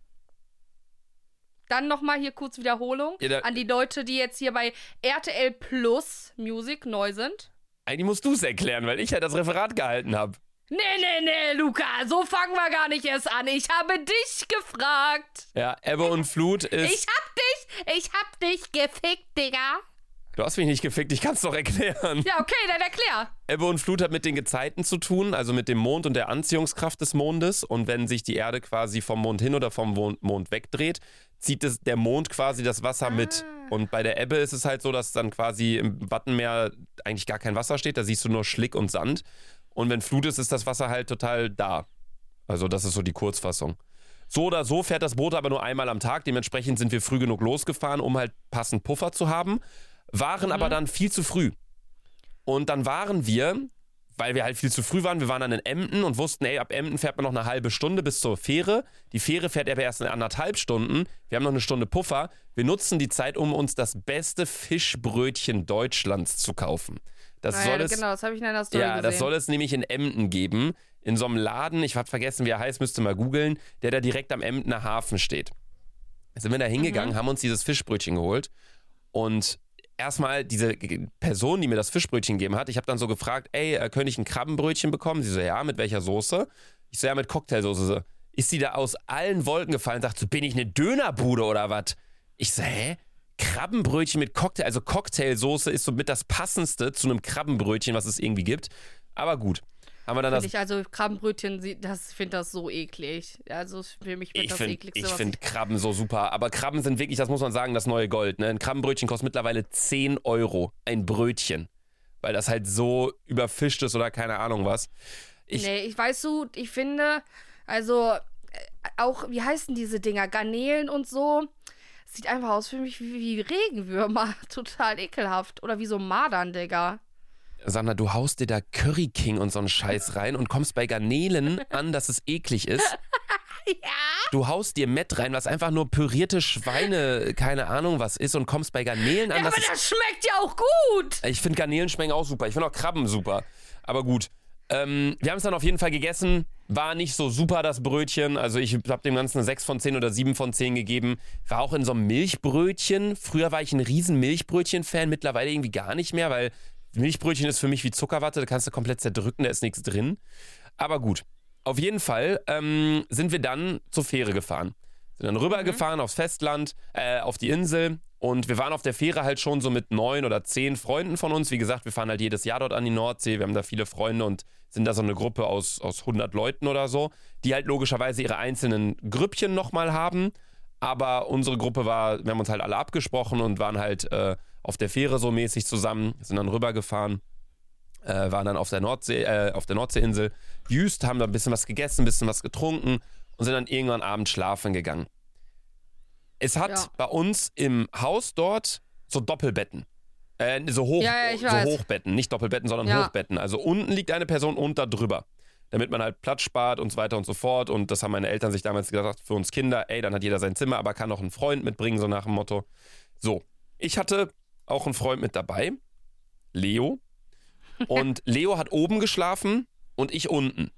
Dann nochmal hier kurz Wiederholung an die Leute, die jetzt hier bei RTL Plus Music neu sind. Eigentlich musst du es erklären, weil ich ja das Referat gehalten habe. Nee, Luca, so fangen wir gar nicht erst an. Ich habe dich gefragt. Ja, Ebbe und Flut ist... Ich hab dich gefickt, Digga. Du hast mich nicht gefickt, ich kann es doch erklären. Ja, okay, dann erklär. Ebbe und Flut hat mit den Gezeiten zu tun, also mit dem Mond und der Anziehungskraft des Mondes. Und wenn sich die Erde quasi vom Mond hin oder vom Mond wegdreht, zieht der Mond quasi das Wasser mit. Und bei der Ebbe ist es halt so, dass dann quasi im Wattenmeer eigentlich gar kein Wasser steht. Da siehst du nur Schlick und Sand. Und wenn Flut ist, ist das Wasser halt total da. Also das ist so die Kurzfassung. So oder so fährt das Boot aber nur einmal am Tag. Dementsprechend sind wir früh genug losgefahren, um halt passend Puffer zu haben. Waren aber dann viel zu früh. Und dann waren wir, weil wir halt viel zu früh waren, wir waren dann in Emden und wussten, ey, ab Emden fährt man noch eine halbe Stunde bis zur Fähre. Die Fähre fährt aber erst in 1,5 Stunden. Wir haben noch eine Stunde Puffer. Wir nutzen die Zeit, um uns das beste Fischbrötchen Deutschlands zu kaufen. Genau, das habe ich in einer Story gesehen. Ja, das soll es nämlich in Emden geben. In so einem Laden, ich habe vergessen, wie er heißt, müsst ihr mal googeln, der da direkt am Emdener Hafen steht. Sind wir da hingegangen, haben uns dieses Fischbrötchen geholt und erstmal diese Person, die mir das Fischbrötchen gegeben hat, ich habe dann so gefragt, ey, könnte ich ein Krabbenbrötchen bekommen? Sie so, ja, mit welcher Soße? Ich so, ja, mit Cocktailsoße. So, ist sie da aus allen Wolken gefallen und sagt so, bin ich eine Dönerbude oder was? Ich so, hä? Krabbenbrötchen mit Cocktail, also Cocktailsoße ist somit das passendste zu einem Krabbenbrötchen, was es irgendwie gibt. Aber gut. Haben wir dann Krabbenbrötchen, ich finde das so eklig. Also für mich wird das ekligste. Ich finde Krabben so super. Aber Krabben sind wirklich, das muss man sagen, das neue Gold. Ne? Ein Krabbenbrötchen kostet mittlerweile 10 €. Ein Brötchen. Weil das halt so überfischt ist oder keine Ahnung was. Ich finde, also auch, wie heißen diese Dinger? Garnelen und so. Sieht einfach aus für mich wie Regenwürmer. Total ekelhaft. Oder wie so Madern, Digga. Sandra, du haust dir da Curry King und so einen Scheiß rein und kommst bei Garnelen an, dass es eklig ist. Ja. Du haust dir Mett rein, was einfach nur pürierte Schweine, keine Ahnung was ist, und kommst bei Garnelen an. Ja, aber das schmeckt ja auch gut. Ich finde Garnelen schmecken auch super. Ich finde auch Krabben super. Aber gut. Wir haben es dann auf jeden Fall gegessen. War nicht so super, das Brötchen. Also ich habe dem Ganzen eine 6 von 10 oder 7 von 10 gegeben. War auch in so einem Milchbrötchen. Früher war ich ein riesen Milchbrötchen-Fan. Mittlerweile irgendwie gar nicht mehr, weil Milchbrötchen ist für mich wie Zuckerwatte, da kannst du komplett zerdrücken, da ist nichts drin. Aber gut, auf jeden Fall sind wir dann zur Fähre gefahren. Sind dann rübergefahren aufs Festland, auf die Insel, und wir waren auf der Fähre halt schon so mit 9 oder 10 Freunden von uns. Wie gesagt, wir fahren halt jedes Jahr dort an die Nordsee, wir haben da viele Freunde und sind da so eine Gruppe aus 100 Leuten oder so, die halt logischerweise ihre einzelnen Grüppchen nochmal haben. Aber unsere Gruppe wir haben uns halt alle abgesprochen und waren halt auf der Fähre so mäßig zusammen, sind dann rübergefahren, waren dann auf der Nordseeinsel Jüst, haben da ein bisschen was gegessen, ein bisschen was getrunken und sind dann irgendwann abends schlafen gegangen. Es hat bei uns im Haus dort so Doppelbetten. So Hochbetten, nicht Doppelbetten, sondern Hochbetten. Also unten liegt eine Person und da drüber. Damit man halt Platz spart und so weiter und so fort. Und das haben meine Eltern sich damals gesagt, für uns Kinder, ey, dann hat jeder sein Zimmer, aber kann noch einen Freund mitbringen, so nach dem Motto. So, ich hatte auch einen Freund mit dabei, Leo. Und Leo hat oben geschlafen und ich unten.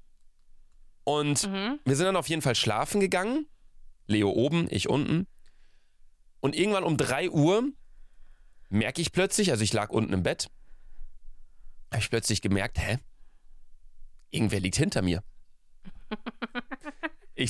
Und wir sind dann auf jeden Fall schlafen gegangen. Leo oben, ich unten. Und irgendwann um 3 Uhr merke ich plötzlich, also ich lag unten im Bett, habe ich plötzlich gemerkt, irgendwer liegt hinter mir. Ich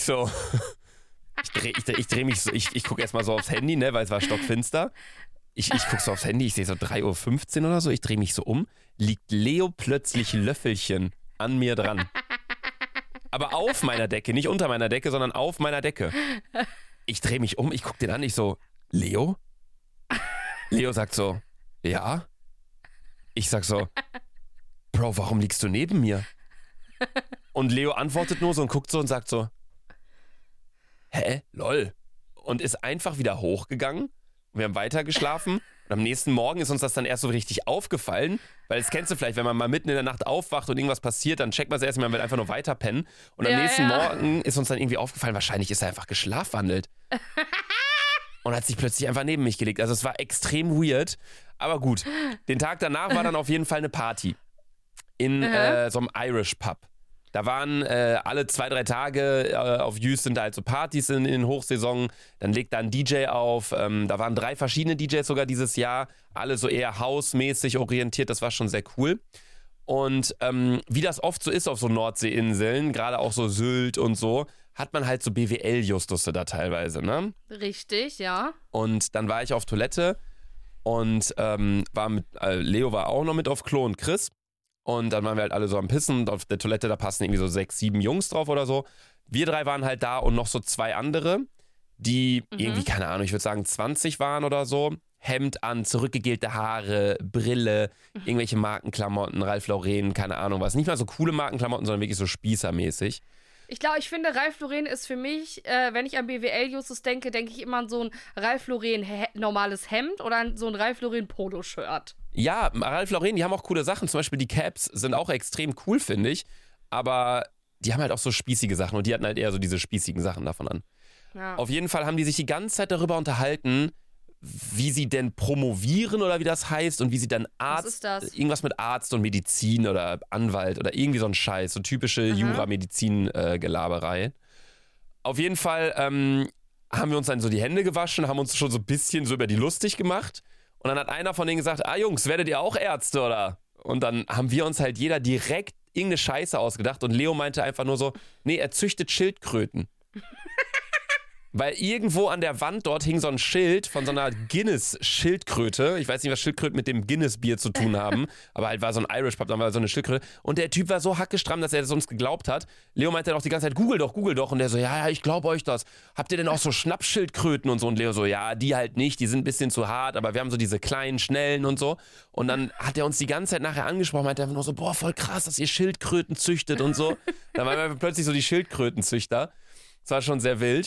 dreh mich so, ich gucke erstmal so aufs Handy, ne, weil es war stockfinster. Ich gucke so aufs Handy, ich sehe so 3:15 Uhr oder so, ich drehe mich so um, liegt Leo plötzlich Löffelchen an mir dran. Aber auf meiner Decke, nicht unter meiner Decke, sondern auf meiner Decke. Ich drehe mich um, ich gucke den an, ich so, Leo? Leo sagt so, ja? Ich sag so, Bro, warum liegst du neben mir? Und Leo antwortet nur so und guckt so und sagt so, hä? Lol. Und ist einfach wieder hochgegangen. Wir haben weiter geschlafen. Und am nächsten Morgen ist uns das dann erst so richtig aufgefallen. Weil das kennst du vielleicht, wenn man mal mitten in der Nacht aufwacht und irgendwas passiert, dann checkt man es erst, man will einfach nur weiter pennen. Und am nächsten Morgen ist uns dann irgendwie aufgefallen, wahrscheinlich ist er einfach geschlafwandelt. Und hat sich plötzlich einfach neben mich gelegt. Also es war extrem weird. Aber gut, den Tag danach war dann auf jeden Fall eine Party. In so einem Irish Pub. Da waren alle 2-3 Tage auf Jüst sind da halt so Partys in den Hochsaison. Dann legt da ein DJ auf. Da waren 3 verschiedene DJs sogar dieses Jahr. Alle so eher hausmäßig orientiert. Das war schon sehr cool. Und wie das oft so ist auf so Nordseeinseln, gerade auch so Sylt und so, hat man halt so BWL-Justusse da teilweise, ne? Richtig, ja. Und dann war ich auf Toilette und Leo war auch noch mit auf Klo und Chris. Und dann waren wir halt alle so am Pissen und auf der Toilette, da passen irgendwie so 6, 7 Jungs drauf oder so. Wir 3 waren halt da und noch so 2 andere, die irgendwie, keine Ahnung, ich würde sagen 20 waren oder so. Hemd an, zurückgegelte Haare, Brille, irgendwelche Markenklamotten, Ralph Lauren, keine Ahnung was. Nicht mal so coole Markenklamotten, sondern wirklich so spießermäßig. Ich glaube, ich finde, Ralph Lauren ist für mich, wenn ich an BWL-Justus denke, denke ich immer an so ein Ralph Lauren normales Hemd oder an so ein Ralph Lauren Poloshirt. Ja, Ralph Lauren, die haben auch coole Sachen. Zum Beispiel die Caps sind auch extrem cool, finde ich. Aber die haben halt auch so spießige Sachen und die hatten halt eher so diese spießigen Sachen davon an. Ja. Auf jeden Fall haben die sich die ganze Zeit darüber unterhalten, wie sie denn promovieren oder wie das heißt und wie sie dann Was ist das? irgendwas mit Arzt und Medizin oder Anwalt oder irgendwie so ein Scheiß, so typische Jura-Medizin-Gelaberei. Auf jeden Fall haben wir uns dann so die Hände gewaschen, haben uns schon so ein bisschen so über die lustig gemacht und dann hat einer von denen gesagt, Jungs, werdet ihr auch Ärzte oder? Und dann haben wir uns halt jeder direkt irgendeine Scheiße ausgedacht und Leo meinte einfach nur so, nee, er züchtet Schildkröten. Weil irgendwo an der Wand dort hing so ein Schild von so einer Guinness-Schildkröte. Ich weiß nicht, was Schildkröten mit dem Guinness-Bier zu tun haben, aber halt war so ein Irish Pub, dann war so eine Schildkröte. Und der Typ war so hackestramm, dass er das uns geglaubt hat. Leo meinte dann auch die ganze Zeit, Google doch. Und der so, ja, ich glaube euch das. Habt ihr denn auch so Schnappschildkröten und so? Und Leo so, ja, die halt nicht, die sind ein bisschen zu hart, aber wir haben so diese kleinen, schnellen und so. Und dann hat er uns die ganze Zeit nachher angesprochen, meinte einfach nur so, boah, voll krass, dass ihr Schildkröten züchtet und so. Dann waren wir plötzlich so die Schildkrötenzüchter. Das war schon sehr wild.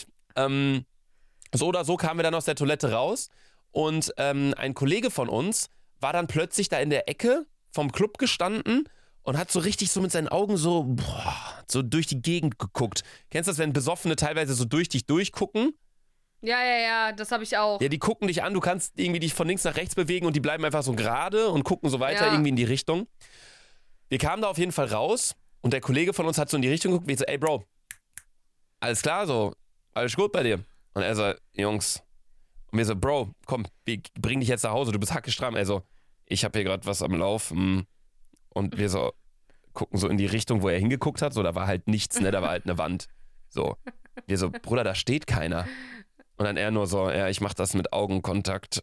So oder so kamen wir dann aus der Toilette raus und ein Kollege von uns war dann plötzlich da in der Ecke vom Club gestanden und hat so richtig so mit seinen Augen so durch die Gegend geguckt. Kennst du das, wenn Besoffene teilweise so durch dich durchgucken? Ja, das habe ich auch. Ja, die gucken dich an, du kannst irgendwie dich von links nach rechts bewegen und die bleiben einfach so gerade und gucken so weiter irgendwie in die Richtung. Wir kamen da auf jeden Fall raus und der Kollege von uns hat so in die Richtung geguckt, wie so, ey Bro, alles klar so, alles gut bei dir? Und er so, Jungs. Und wir so, Bro, komm, wir bringen dich jetzt nach Hause, du bist hackestramm. Er so, ich habe hier gerade was am Laufen. Und wir so gucken so in die Richtung, wo er hingeguckt hat. So, da war halt nichts, ne, da war halt eine Wand. So, wir so, Bruder, da steht keiner. Und dann er nur so, ja, ich mach das mit Augenkontakt.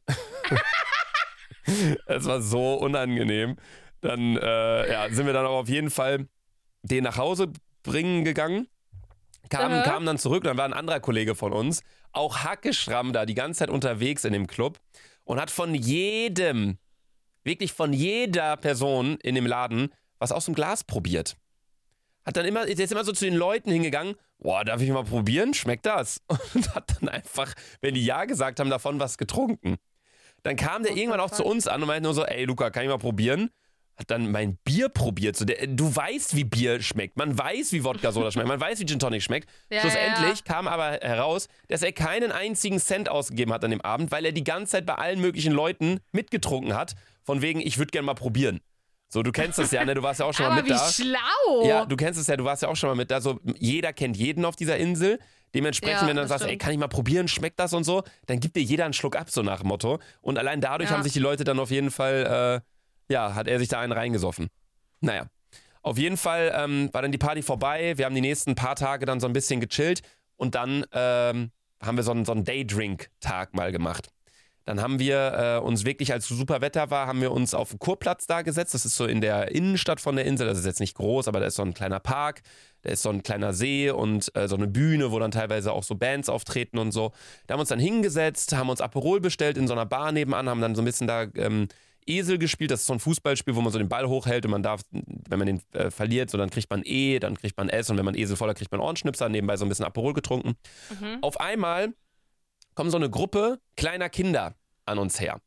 Es war so unangenehm. Dann, sind wir dann auch auf jeden Fall den nach Hause bringen gegangen. Kamen dann zurück, dann war ein anderer Kollege von uns, auch hackeschramm da, die ganze Zeit unterwegs in dem Club und hat von jedem, wirklich von jeder Person in dem Laden was aus dem Glas probiert. Der ist immer so zu den Leuten hingegangen, boah, darf ich mal probieren? Schmeckt das? Und hat dann einfach, wenn die Ja gesagt haben, davon was getrunken. Dann kam der irgendwann auch zu uns an und meinte nur so, ey Luca, kann ich mal probieren? Hat dann mein Bier probiert. So, du weißt, wie Bier schmeckt. Man weiß, wie Wodka Soda schmeckt. Man weiß, wie Gin Tonic schmeckt. Schlussendlich kam aber heraus, dass er keinen einzigen Cent ausgegeben hat an dem Abend, weil er die ganze Zeit bei allen möglichen Leuten mitgetrunken hat. Von wegen, ich würde gerne mal probieren. So, du kennst das ja, ne? Du warst ja auch schon mal mit da. Aber wie schlau! Ja, du kennst es ja, du warst ja auch schon mal mit da. So, jeder kennt jeden auf dieser Insel. Dementsprechend, wenn du dann sagst, ey, kann ich mal probieren, schmeckt das und so, dann gibt dir jeder einen Schluck ab, so nach dem Motto. Und allein dadurch haben sich die Leute dann auf jeden Fall... hat er sich da einen reingesoffen. Naja, auf jeden Fall war dann die Party vorbei. Wir haben die nächsten paar Tage dann so ein bisschen gechillt und dann haben wir so einen Daydrink-Tag mal gemacht. Dann haben wir uns wirklich, als es super Wetter war, haben wir uns auf den Kurplatz da gesetzt. Das ist so in der Innenstadt von der Insel. Das ist jetzt nicht groß, aber da ist so ein kleiner Park, da ist so ein kleiner See und so eine Bühne, wo dann teilweise auch so Bands auftreten und so. Da haben wir uns dann hingesetzt, haben uns Aperol bestellt in so einer Bar nebenan, haben dann so ein bisschen da Esel gespielt. Das ist so ein Fußballspiel, wo man so den Ball hochhält und man darf, wenn man den verliert, so dann kriegt man E, dann kriegt man S und wenn man Esel voller kriegt man Ohrenschnipser, nebenbei so ein bisschen Aperol getrunken. Auf einmal kommen so eine Gruppe kleiner Kinder an uns her.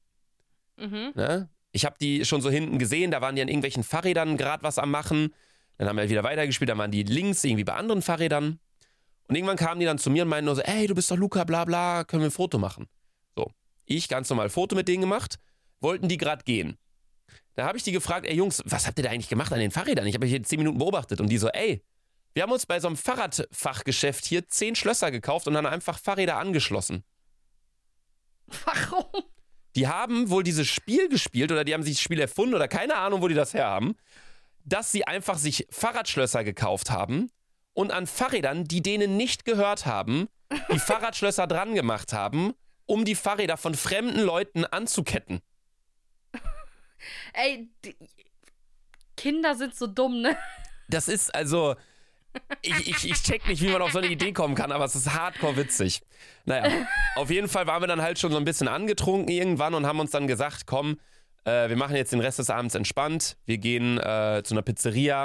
Ne? Ich habe die schon so hinten gesehen, da waren die an irgendwelchen Fahrrädern gerade was am machen. Dann haben wir wieder weitergespielt, dann waren die links irgendwie bei anderen Fahrrädern. Und irgendwann kamen die dann zu mir und meinten nur so, ey, du bist doch Luca, bla bla, können wir ein Foto machen? So, ich ganz normal Foto mit denen gemacht. Wollten die gerade gehen. Da habe ich die gefragt, ey Jungs, was habt ihr da eigentlich gemacht an den Fahrrädern? Ich habe euch hier 10 Minuten beobachtet. Und die so, ey, wir haben uns bei so einem Fahrradfachgeschäft hier 10 Schlösser gekauft und dann einfach Fahrräder angeschlossen. Warum? Die haben wohl dieses Spiel gespielt oder die haben sich das Spiel erfunden oder keine Ahnung, wo die das her haben, dass sie einfach sich Fahrradschlösser gekauft haben und an Fahrrädern, die denen nicht gehört haben, die Fahrradschlösser dran gemacht haben, um die Fahrräder von fremden Leuten anzuketten. Ey, Kinder sind so dumm, ne? Das ist also, ich check nicht, wie man auf so eine Idee kommen kann, aber es ist hardcore witzig. Naja, auf jeden Fall waren wir dann halt schon so ein bisschen angetrunken irgendwann und haben uns dann gesagt, komm, wir machen jetzt den Rest des Abends entspannt. Wir gehen zu einer Pizzeria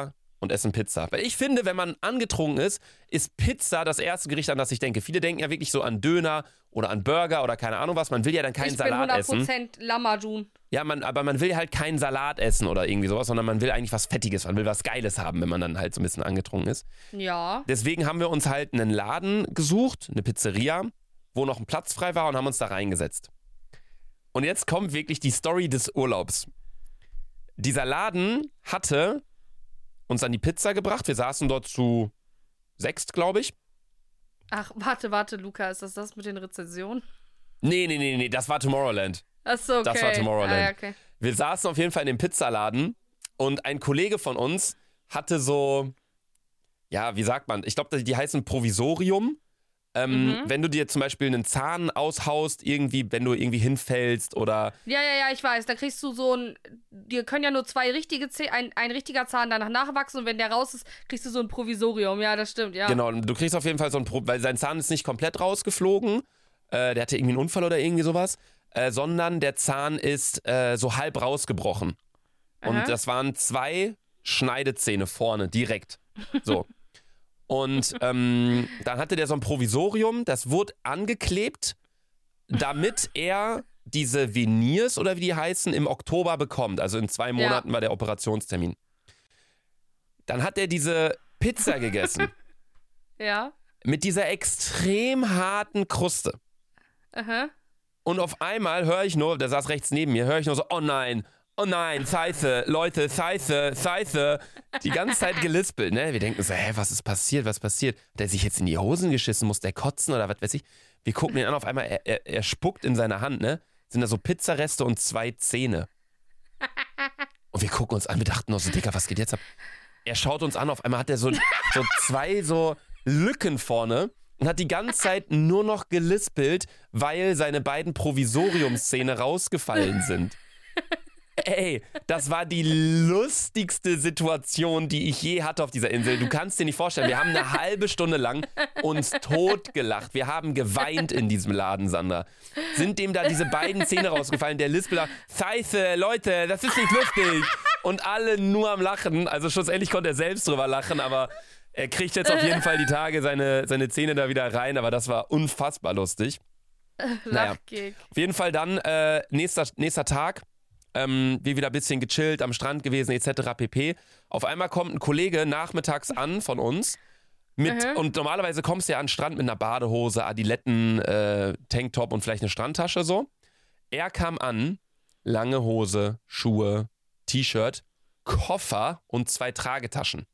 und essen Pizza. Weil ich finde, wenn man angetrunken ist Pizza das erste Gericht, an das ich denke. Viele denken ja wirklich so an Döner oder an Burger oder keine Ahnung was. Man will ja dann keinen Salat essen. Ich bin 100% Lamajun. Ja, aber man will halt keinen Salat essen oder irgendwie sowas, sondern man will eigentlich was Fettiges, man will was Geiles haben, wenn man dann halt so ein bisschen angetrunken ist. Ja. Deswegen haben wir uns halt einen Laden gesucht, eine Pizzeria, wo noch ein Platz frei war und haben uns da reingesetzt. Und jetzt kommt wirklich die Story des Urlaubs. Dieser Laden hatte uns dann die Pizza gebracht. Wir saßen dort zu 6, glaube ich. Ach, warte, Luca, ist das mit den Rezensionen? Nee, das war Tomorrowland. Achso, okay. Das war Tomorrowland. Ja, okay. Wir saßen auf jeden Fall in dem Pizzaladen und ein Kollege von uns hatte so, ja, wie sagt man, ich glaube, die heißen Provisorium. Wenn du dir zum Beispiel einen Zahn aushaust, irgendwie, wenn du irgendwie hinfällst oder... Ja, ich weiß. Da kriegst du so dir können ja nur 2 richtige Zähne, ein richtiger Zahn danach nachwachsen und wenn der raus ist, kriegst du so ein Provisorium. Ja, das stimmt, ja. Genau, du kriegst auf jeden Fall so ein weil sein Zahn ist nicht komplett rausgeflogen. Der hatte irgendwie einen Unfall oder irgendwie sowas. Sondern der Zahn ist so halb rausgebrochen. Und das waren 2 Schneidezähne vorne, direkt. So. Und dann hatte der so ein Provisorium, das wurde angeklebt, damit er diese Veneers oder wie die heißen, im Oktober bekommt. Also in 2 Monaten war der Operationstermin. Dann hat er diese Pizza gegessen. Ja. Mit dieser extrem harten Kruste. Aha. Und auf einmal höre ich nur, der saß rechts neben mir, höre ich nur so, oh nein, scheiße, Leute, scheiße. Die ganze Zeit gelispelt, ne? Wir denken so, was ist passiert, was passiert? Hat er sich jetzt in die Hosen geschissen, muss der kotzen oder was weiß ich? Wir gucken ihn an, auf einmal, er spuckt in seine Hand, ne? Sind da so Pizzareste und 2 Zähne. Und wir gucken uns an, wir dachten noch so, Digga, was geht jetzt ab? Er schaut uns an, auf einmal hat er so 2 so Lücken vorne. Und hat die ganze Zeit nur noch gelispelt, weil seine beiden Provisoriumszähne rausgefallen sind. Ey, das war die lustigste Situation, die ich je hatte auf dieser Insel. Du kannst dir nicht vorstellen, wir haben eine halbe Stunde lang uns totgelacht. Wir haben geweint in diesem Laden, Sandra. Sind dem da diese beiden Zähne rausgefallen, der lispelt da, scheiße, Leute, das ist nicht lustig. Und alle nur am Lachen. Also schlussendlich konnte er selbst drüber lachen, aber er kriegt jetzt auf jeden Fall die Tage seine Zähne da wieder rein. Aber das war unfassbar lustig. Naja, auf jeden Fall dann nächster Tag. Wir wieder ein bisschen gechillt, am Strand gewesen, etc. pp. Auf einmal kommt ein Kollege nachmittags an von uns. Und normalerweise kommst du ja an den Strand mit einer Badehose, Adiletten, Tanktop und vielleicht eine Strandtasche so. Er kam an, lange Hose, Schuhe, T-Shirt, Koffer und 2 Tragetaschen.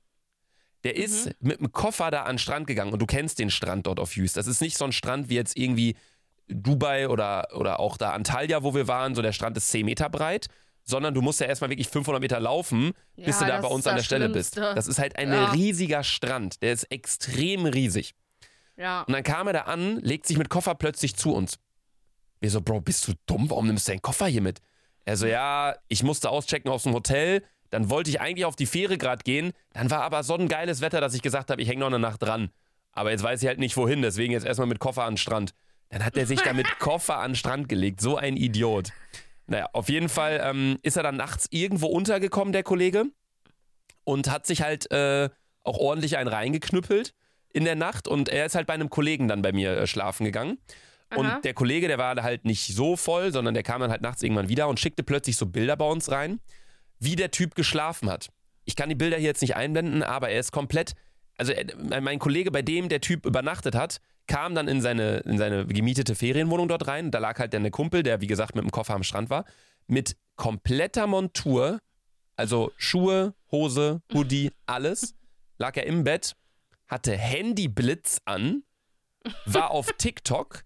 Der ist mit dem Koffer da an den Strand gegangen und du kennst den Strand dort auf Jüst. Das ist nicht so ein Strand wie jetzt irgendwie Dubai oder auch da Antalya, wo wir waren, so der Strand ist 10 Meter breit, sondern du musst ja erstmal wirklich 500 Meter laufen, bis du da bei uns an der Stelle bist. Das ist halt ein riesiger Strand, der ist extrem riesig. Ja. Und dann kam er da an, legt sich mit Koffer plötzlich zu uns. Wir so, Bro, bist du dumm? Warum nimmst du deinen Koffer hier mit? Er so, ja, ich musste auschecken aus dem Hotel, dann wollte ich eigentlich auf die Fähre gerade gehen, dann war aber so ein geiles Wetter, dass ich gesagt habe, ich hänge noch eine Nacht dran. Aber jetzt weiß ich halt nicht wohin, deswegen jetzt erstmal mit Koffer an den Strand. Dann hat er sich da mit Koffer an den Strand gelegt. So ein Idiot. Naja, auf jeden Fall ist er dann nachts irgendwo untergekommen, der Kollege. Und hat sich halt auch ordentlich einen reingeknüppelt in der Nacht. Und er ist halt bei einem Kollegen dann bei mir schlafen gegangen. Und der Kollege, der war halt nicht so voll, sondern der kam dann halt nachts irgendwann wieder und schickte plötzlich so Bilder bei uns rein, wie der Typ geschlafen hat. Ich kann die Bilder hier jetzt nicht einblenden, aber er ist komplett... Also mein Kollege, bei dem der Typ übernachtet hat, kam dann in seine gemietete Ferienwohnung dort rein. Da lag halt der Kumpel, der wie gesagt mit dem Koffer am Strand war, mit kompletter Montur, also Schuhe, Hose, Hoodie, alles, lag er im Bett, hatte Handyblitz an, war auf TikTok,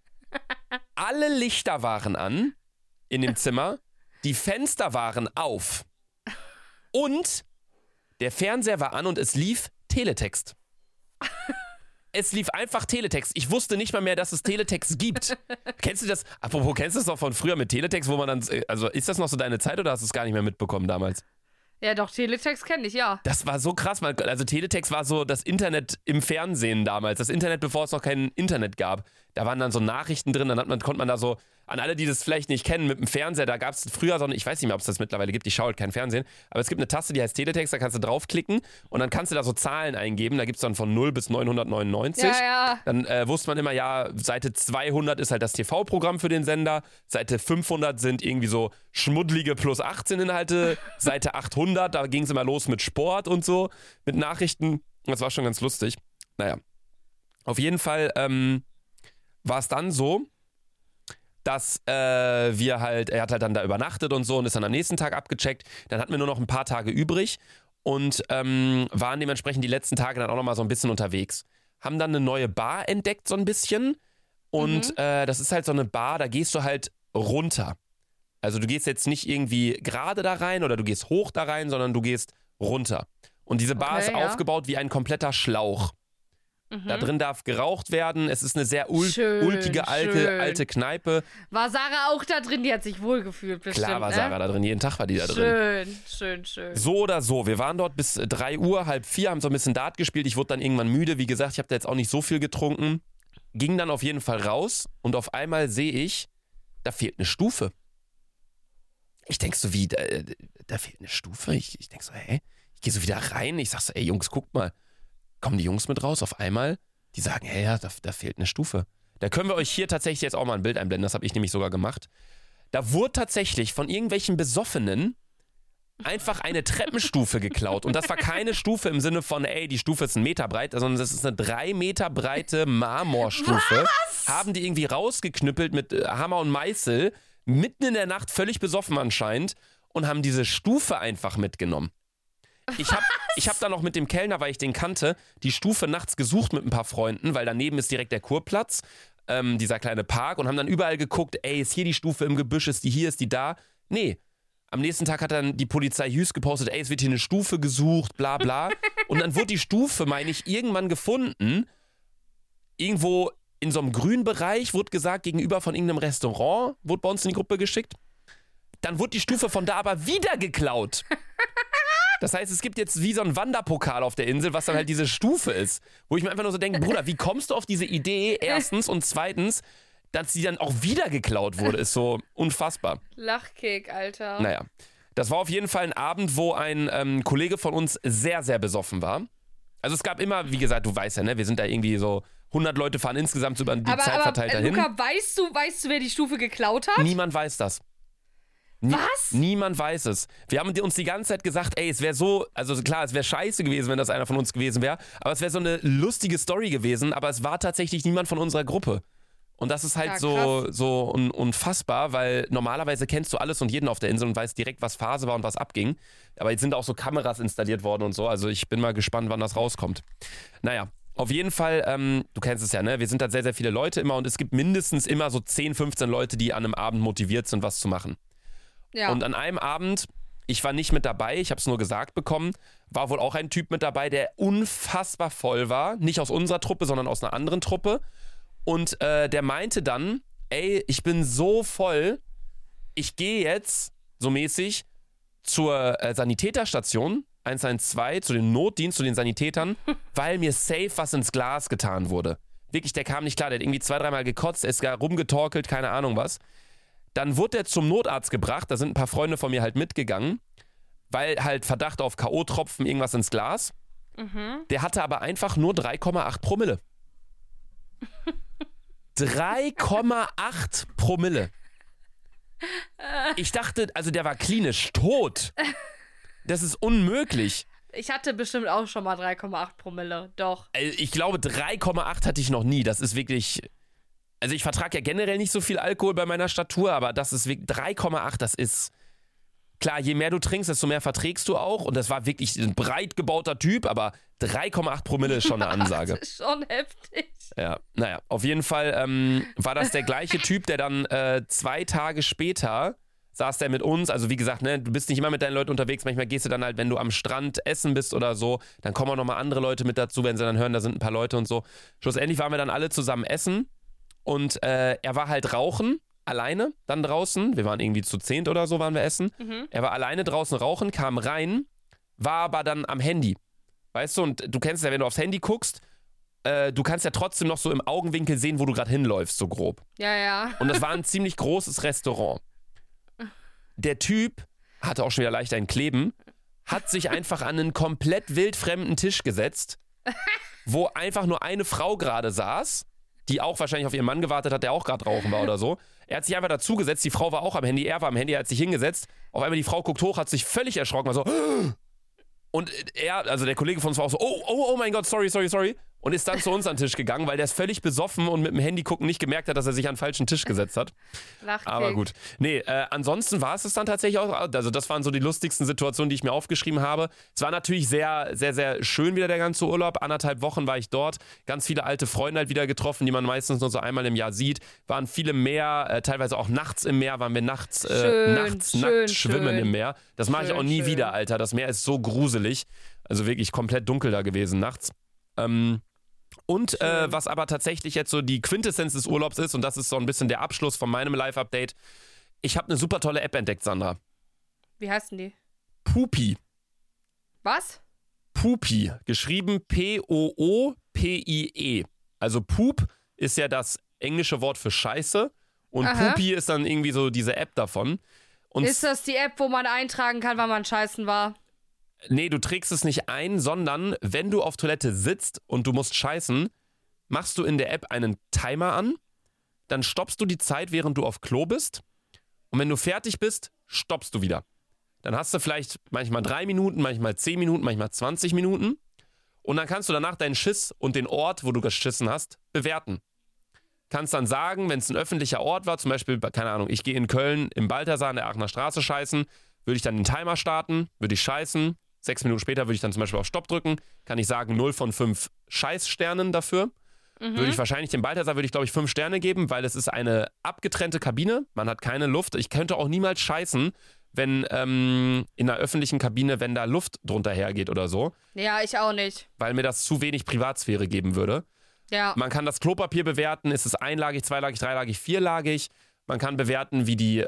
alle Lichter waren an in dem Zimmer, die Fenster waren auf und der Fernseher war an und es lief Teletext. Es lief einfach Teletext. Ich wusste nicht mal mehr, dass es Teletext gibt. Kennst du das? Apropos, kennst du das noch von früher mit Teletext, wo man dann, also ist das noch so deine Zeit oder hast du es gar nicht mehr mitbekommen damals? Ja, doch, Teletext kenne ich, ja. Das war so krass, also Teletext war so das Internet im Fernsehen damals. Das Internet, bevor es noch kein Internet gab. Da waren dann so Nachrichten drin, dann konnte man da so an alle, die das vielleicht nicht kennen, mit dem Fernseher, da gab es früher so eine, ich weiß nicht mehr, ob es das mittlerweile gibt, ich schaue halt kein Fernsehen, aber es gibt eine Taste, die heißt Teletext, da kannst du draufklicken und dann kannst du da so Zahlen eingeben, da gibt es dann von 0 bis 999. Ja. Dann wusste man immer, ja, Seite 200 ist halt das TV-Programm für den Sender, Seite 500 sind irgendwie so schmuddlige plus 18 Inhalte, Seite 800, da ging es immer los mit Sport und so, mit Nachrichten, das war schon ganz lustig. Naja, auf jeden Fall war es dann so, dass er hat halt dann da übernachtet und so und ist dann am nächsten Tag abgecheckt. Dann hatten wir nur noch ein paar Tage übrig und waren dementsprechend die letzten Tage dann auch nochmal so ein bisschen unterwegs. Haben dann eine neue Bar entdeckt so ein bisschen und das ist halt so eine Bar, da gehst du halt runter. Also du gehst jetzt nicht irgendwie gerade da rein oder du gehst hoch da rein, sondern du gehst runter. Und diese Bar ist aufgebaut wie ein kompletter Schlauch. Da drin darf geraucht werden. Es ist eine sehr ulkige alte Kneipe. War Sarah auch da drin? Die hat sich wohlgefühlt bestimmt. Klar war Sarah da drin. Jeden Tag war die da drin. Schön. So oder so. Wir waren dort bis 3 Uhr, halb 4, haben so ein bisschen Dart gespielt. Ich wurde dann irgendwann müde. Wie gesagt, ich habe da jetzt auch nicht so viel getrunken. Ging dann auf jeden Fall raus und auf einmal sehe ich, da fehlt eine Stufe. Ich denk so, wie, da fehlt eine Stufe? Ich denk so, hä? Ich gehe so wieder rein. Ich sag so, ey Jungs, guckt mal. Kommen die Jungs mit raus auf einmal, die sagen, hey, ja, da fehlt eine Stufe. Da können wir euch hier tatsächlich jetzt auch mal ein Bild einblenden, das habe ich nämlich sogar gemacht. Da wurde tatsächlich von irgendwelchen Besoffenen einfach eine Treppenstufe geklaut. Und das war keine Stufe im Sinne von, ey, die Stufe ist 1 Meter breit, sondern das ist eine 3 Meter breite Marmorstufe. Was? Haben die irgendwie rausgeknüppelt mit Hammer und Meißel, mitten in der Nacht, völlig besoffen anscheinend, und haben diese Stufe einfach mitgenommen. Ich hab dann noch mit dem Kellner, weil ich den kannte, die Stufe nachts gesucht mit ein paar Freunden, weil daneben ist direkt der Kurplatz, dieser kleine Park, und haben dann überall geguckt, ey, ist hier die Stufe im Gebüsch, ist die hier, ist die da? Nee. Am nächsten Tag hat dann die Polizei Hüß gepostet, ey, es wird hier eine Stufe gesucht, bla bla. Und dann wurde die Stufe, meine ich, irgendwann gefunden, irgendwo in so einem grünen Bereich, wurde gesagt, gegenüber von irgendeinem Restaurant, wurde bei uns in die Gruppe geschickt. Dann wurde die Stufe von da aber wieder geklaut. Das heißt, es gibt jetzt wie so ein Wanderpokal auf der Insel, was dann halt diese Stufe ist. Wo ich mir einfach nur so denke, Bruder, wie kommst du auf diese Idee, erstens, und zweitens, dass sie dann auch wieder geklaut wurde, ist so unfassbar. Lachkick, Alter. Naja, das war auf jeden Fall ein Abend, wo ein Kollege von uns sehr, sehr besoffen war. Also es gab immer, wie gesagt, du weißt ja, ne, wir sind da irgendwie so, 100 Leute fahren insgesamt über die Zeit verteilt dahin. Luca, weißt du, wer die Stufe geklaut hat? Niemand weiß das. Was? Niemand weiß es. Wir haben uns die ganze Zeit gesagt, ey, es wäre so, also klar, es wäre scheiße gewesen, wenn das einer von uns gewesen wäre, aber es wäre so eine lustige Story gewesen, aber es war tatsächlich niemand von unserer Gruppe. Und das ist halt so unfassbar, weil normalerweise kennst du alles und jeden auf der Insel und weißt direkt, was Phase war und was abging. Aber jetzt sind auch so Kameras installiert worden und so, also ich bin mal gespannt, wann das rauskommt. Naja, auf jeden Fall, du kennst es ja, ne? Wir sind halt sehr, sehr viele Leute immer und es gibt mindestens immer so 10, 15 Leute, die an einem Abend motiviert sind, was zu machen. Ja. Und an einem Abend, ich war nicht mit dabei, ich habe es nur gesagt bekommen, war wohl auch ein Typ mit dabei, der unfassbar voll war. Nicht aus unserer Truppe, sondern aus einer anderen Truppe. Und der meinte dann, ey, ich bin so voll, ich gehe jetzt, so mäßig, zur Sanitäterstation 112, zu dem Notdienst, zu den Sanitätern, weil mir safe was ins Glas getan wurde. Wirklich, der kam nicht klar, der hat irgendwie 2-3 Mal gekotzt, ist gar rumgetorkelt, keine Ahnung was. Dann wurde er zum Notarzt gebracht, da sind ein paar Freunde von mir halt mitgegangen, weil halt Verdacht auf K.O.-Tropfen, irgendwas ins Glas. Der hatte aber einfach nur 3,8 Promille. 3,8 Promille. Ich dachte, also der war klinisch tot. Das ist unmöglich. Ich hatte bestimmt auch schon mal 3,8 Promille, doch. Ich glaube, 3,8 hatte ich noch nie. Das ist wirklich... Also ich vertrage ja generell nicht so viel Alkohol bei meiner Statur, aber das ist wirklich 3,8, das ist... Klar, je mehr du trinkst, desto mehr verträgst du auch. Und das war wirklich ein breit gebauter Typ, aber 3,8 Promille ist schon eine Ansage. Das ist schon heftig. Ja, naja, auf jeden Fall war das der gleiche Typ, der dann 2 Tage später saß der mit uns. Also wie gesagt, ne, du bist nicht immer mit deinen Leuten unterwegs. Manchmal gehst du dann halt, wenn du am Strand essen bist oder so, dann kommen auch nochmal andere Leute mit dazu, wenn sie dann hören, da sind ein paar Leute und so. Schlussendlich waren wir dann alle zusammen essen und er war halt rauchen. Alleine dann draußen, wir waren irgendwie zu 10 oder so, waren wir essen. Er war alleine draußen rauchen, kam rein, war aber dann am Handy. Weißt du, und du kennst ja, wenn du aufs Handy guckst, du kannst ja trotzdem noch so im Augenwinkel sehen, wo du gerade hinläufst, so grob. Ja. Und das war ein ziemlich großes Restaurant. Der Typ hatte auch schon wieder leicht ein Kleben, hat sich einfach an einen komplett wildfremden Tisch gesetzt, wo einfach nur eine Frau gerade saß, die auch wahrscheinlich auf ihren Mann gewartet hat, der auch gerade rauchen war oder so. Er hat sich einfach dazugesetzt, die Frau war auch am Handy, er war am Handy, er hat sich hingesetzt. Auf einmal die Frau guckt hoch, hat sich völlig erschrocken, war so. Und er, also der Kollege von uns war auch so, oh mein Gott, sorry. Und ist dann zu uns an den Tisch gegangen, weil der ist völlig besoffen und mit dem Handy gucken nicht gemerkt hat, dass er sich an den falschen Tisch gesetzt hat. Lachkick. Aber gut. Nee, ansonsten war es dann tatsächlich auch, also das waren so die lustigsten Situationen, die ich mir aufgeschrieben habe. Es war natürlich sehr, sehr, sehr schön wieder der ganze Urlaub. 1,5 Wochen war ich dort. Ganz viele alte Freunde halt wieder getroffen, die man meistens nur so einmal im Jahr sieht. Waren viele Meer, teilweise auch nachts im Meer, waren wir nachts nackt schwimmen im Meer. Das mache ich auch nie wieder, Alter. Das Meer ist so gruselig. Also wirklich komplett dunkel da gewesen nachts. Und was aber tatsächlich jetzt so die Quintessenz des Urlaubs ist, und das ist so ein bisschen der Abschluss von meinem Live-Update, ich habe eine super tolle App entdeckt, Sandra. Wie heißt denn die? Poopy. Was? Poopy, geschrieben P-O-O-P-I-E. Also Poop ist ja das englische Wort für Scheiße und Poopy ist dann irgendwie so diese App davon. Und ist das die App, wo man eintragen kann, wann man scheißen war? Nee, du trägst es nicht ein, sondern wenn du auf Toilette sitzt und du musst scheißen, machst du in der App einen Timer an, dann stoppst du die Zeit, während du auf Klo bist und wenn du fertig bist, stoppst du wieder. Dann hast du vielleicht manchmal 3 Minuten, manchmal 10 Minuten, manchmal 20 Minuten und dann kannst du danach deinen Schiss und den Ort, wo du geschissen hast, bewerten. Kannst dann sagen, wenn es ein öffentlicher Ort war, zum Beispiel, keine Ahnung, ich gehe in Köln im Balthasar an der Aachener Straße scheißen, würde ich dann den Timer starten, würde ich scheißen, 6 Minuten später würde ich dann zum Beispiel auf Stopp drücken, kann ich sagen 0 von 5 Scheißsternen dafür. Würde ich wahrscheinlich dem Balthasar, würde ich glaube ich 5 Sterne geben, weil es ist eine abgetrennte Kabine, man hat keine Luft. Ich könnte auch niemals scheißen, wenn in einer öffentlichen Kabine, wenn da Luft drunter hergeht oder so. Ja, ich auch nicht. Weil mir das zu wenig Privatsphäre geben würde. Ja. Man kann das Klopapier bewerten, ist es einlagig, zweilagig, dreilagig, vierlagig. Man kann bewerten, wie die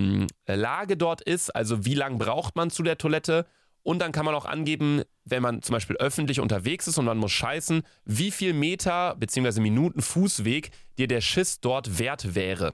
Lage dort ist, also wie lang braucht man zu der Toilette. Und dann kann man auch angeben, wenn man zum Beispiel öffentlich unterwegs ist und man muss scheißen, wie viel Meter bzw. Minuten Fußweg dir der Schiss dort wert wäre.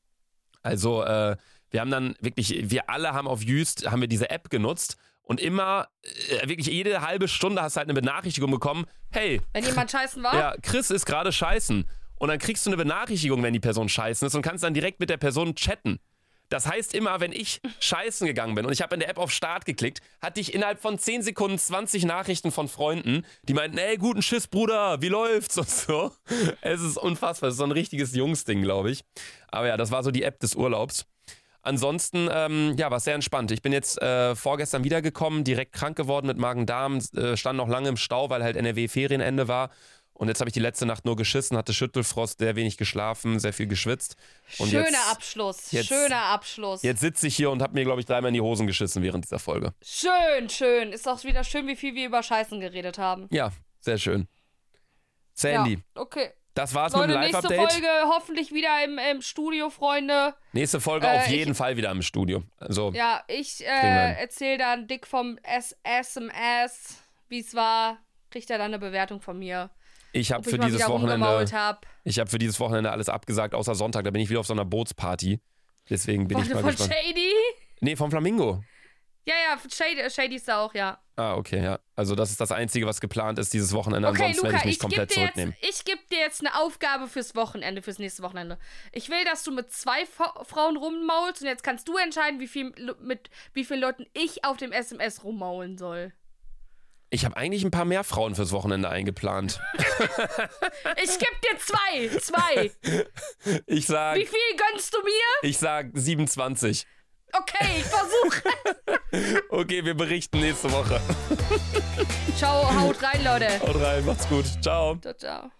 Also wir haben dann wirklich, wir alle haben auf Jüst, haben wir diese App genutzt und immer, wirklich jede halbe Stunde hast du halt eine Benachrichtigung bekommen, hey. Wenn jemand scheißen war? Ja, Chris ist gerade scheißen. Und dann kriegst du eine Benachrichtigung, wenn die Person scheißen ist und kannst dann direkt mit der Person chatten. Das heißt immer, wenn ich scheißen gegangen bin und ich habe in der App auf Start geklickt, hatte ich innerhalb von 10 Sekunden 20 Nachrichten von Freunden, die meinten, ey, guten Schiss, Bruder, wie läuft's und so. Es ist unfassbar, es ist so ein richtiges Jungsding, glaube ich. Aber ja, das war so die App des Urlaubs. Ansonsten, ja, war es sehr entspannt. Ich bin jetzt vorgestern wiedergekommen, direkt krank geworden mit Magen-Darm, stand noch lange im Stau, weil halt NRW-Ferienende war. Und jetzt habe ich die letzte Nacht nur geschissen, hatte Schüttelfrost, sehr wenig geschlafen, sehr viel geschwitzt. Und schöner Abschluss. Jetzt sitze ich hier und habe mir, glaube ich, 3-mal in die Hosen geschissen während dieser Folge. Schön. Ist auch wieder schön, wie viel wir über Scheißen geredet haben. Ja, sehr schön. Sandy. Ja, okay. Das war's Leute, mit dem Live-Update. nächste Folge hoffentlich wieder im Studio, Freunde. Nächste Folge auf jeden Fall wieder im Studio. Also, ja, ich erzähle dann dick vom SMS, wie es war. Kriegt er dann eine Bewertung von mir. Ich habe für dieses Wochenende alles abgesagt, außer Sonntag. Da bin ich wieder auf so einer Bootsparty. Deswegen bin ich mal gespannt. Von Shady? Nee, vom Flamingo. Ja, Shady ist da auch, ja. Ah, okay, ja. Also das ist das Einzige, was geplant ist dieses Wochenende. Ansonsten werde ich mich komplett zurücknehmen. Ich gebe dir jetzt eine Aufgabe fürs nächste Wochenende. Ich will, dass du mit 2 Frauen rummaulst und jetzt kannst du entscheiden, mit wie vielen Leuten ich auf dem SMS rummaulen soll. Ich habe eigentlich ein paar mehr Frauen fürs Wochenende eingeplant. Ich geb dir 2. Ich sag... Wie viel gönnst du mir? Ich sag 27. Okay, ich versuche. Okay, wir berichten nächste Woche. Ciao, haut rein, Leute. Haut rein, macht's gut. Ciao. Ciao.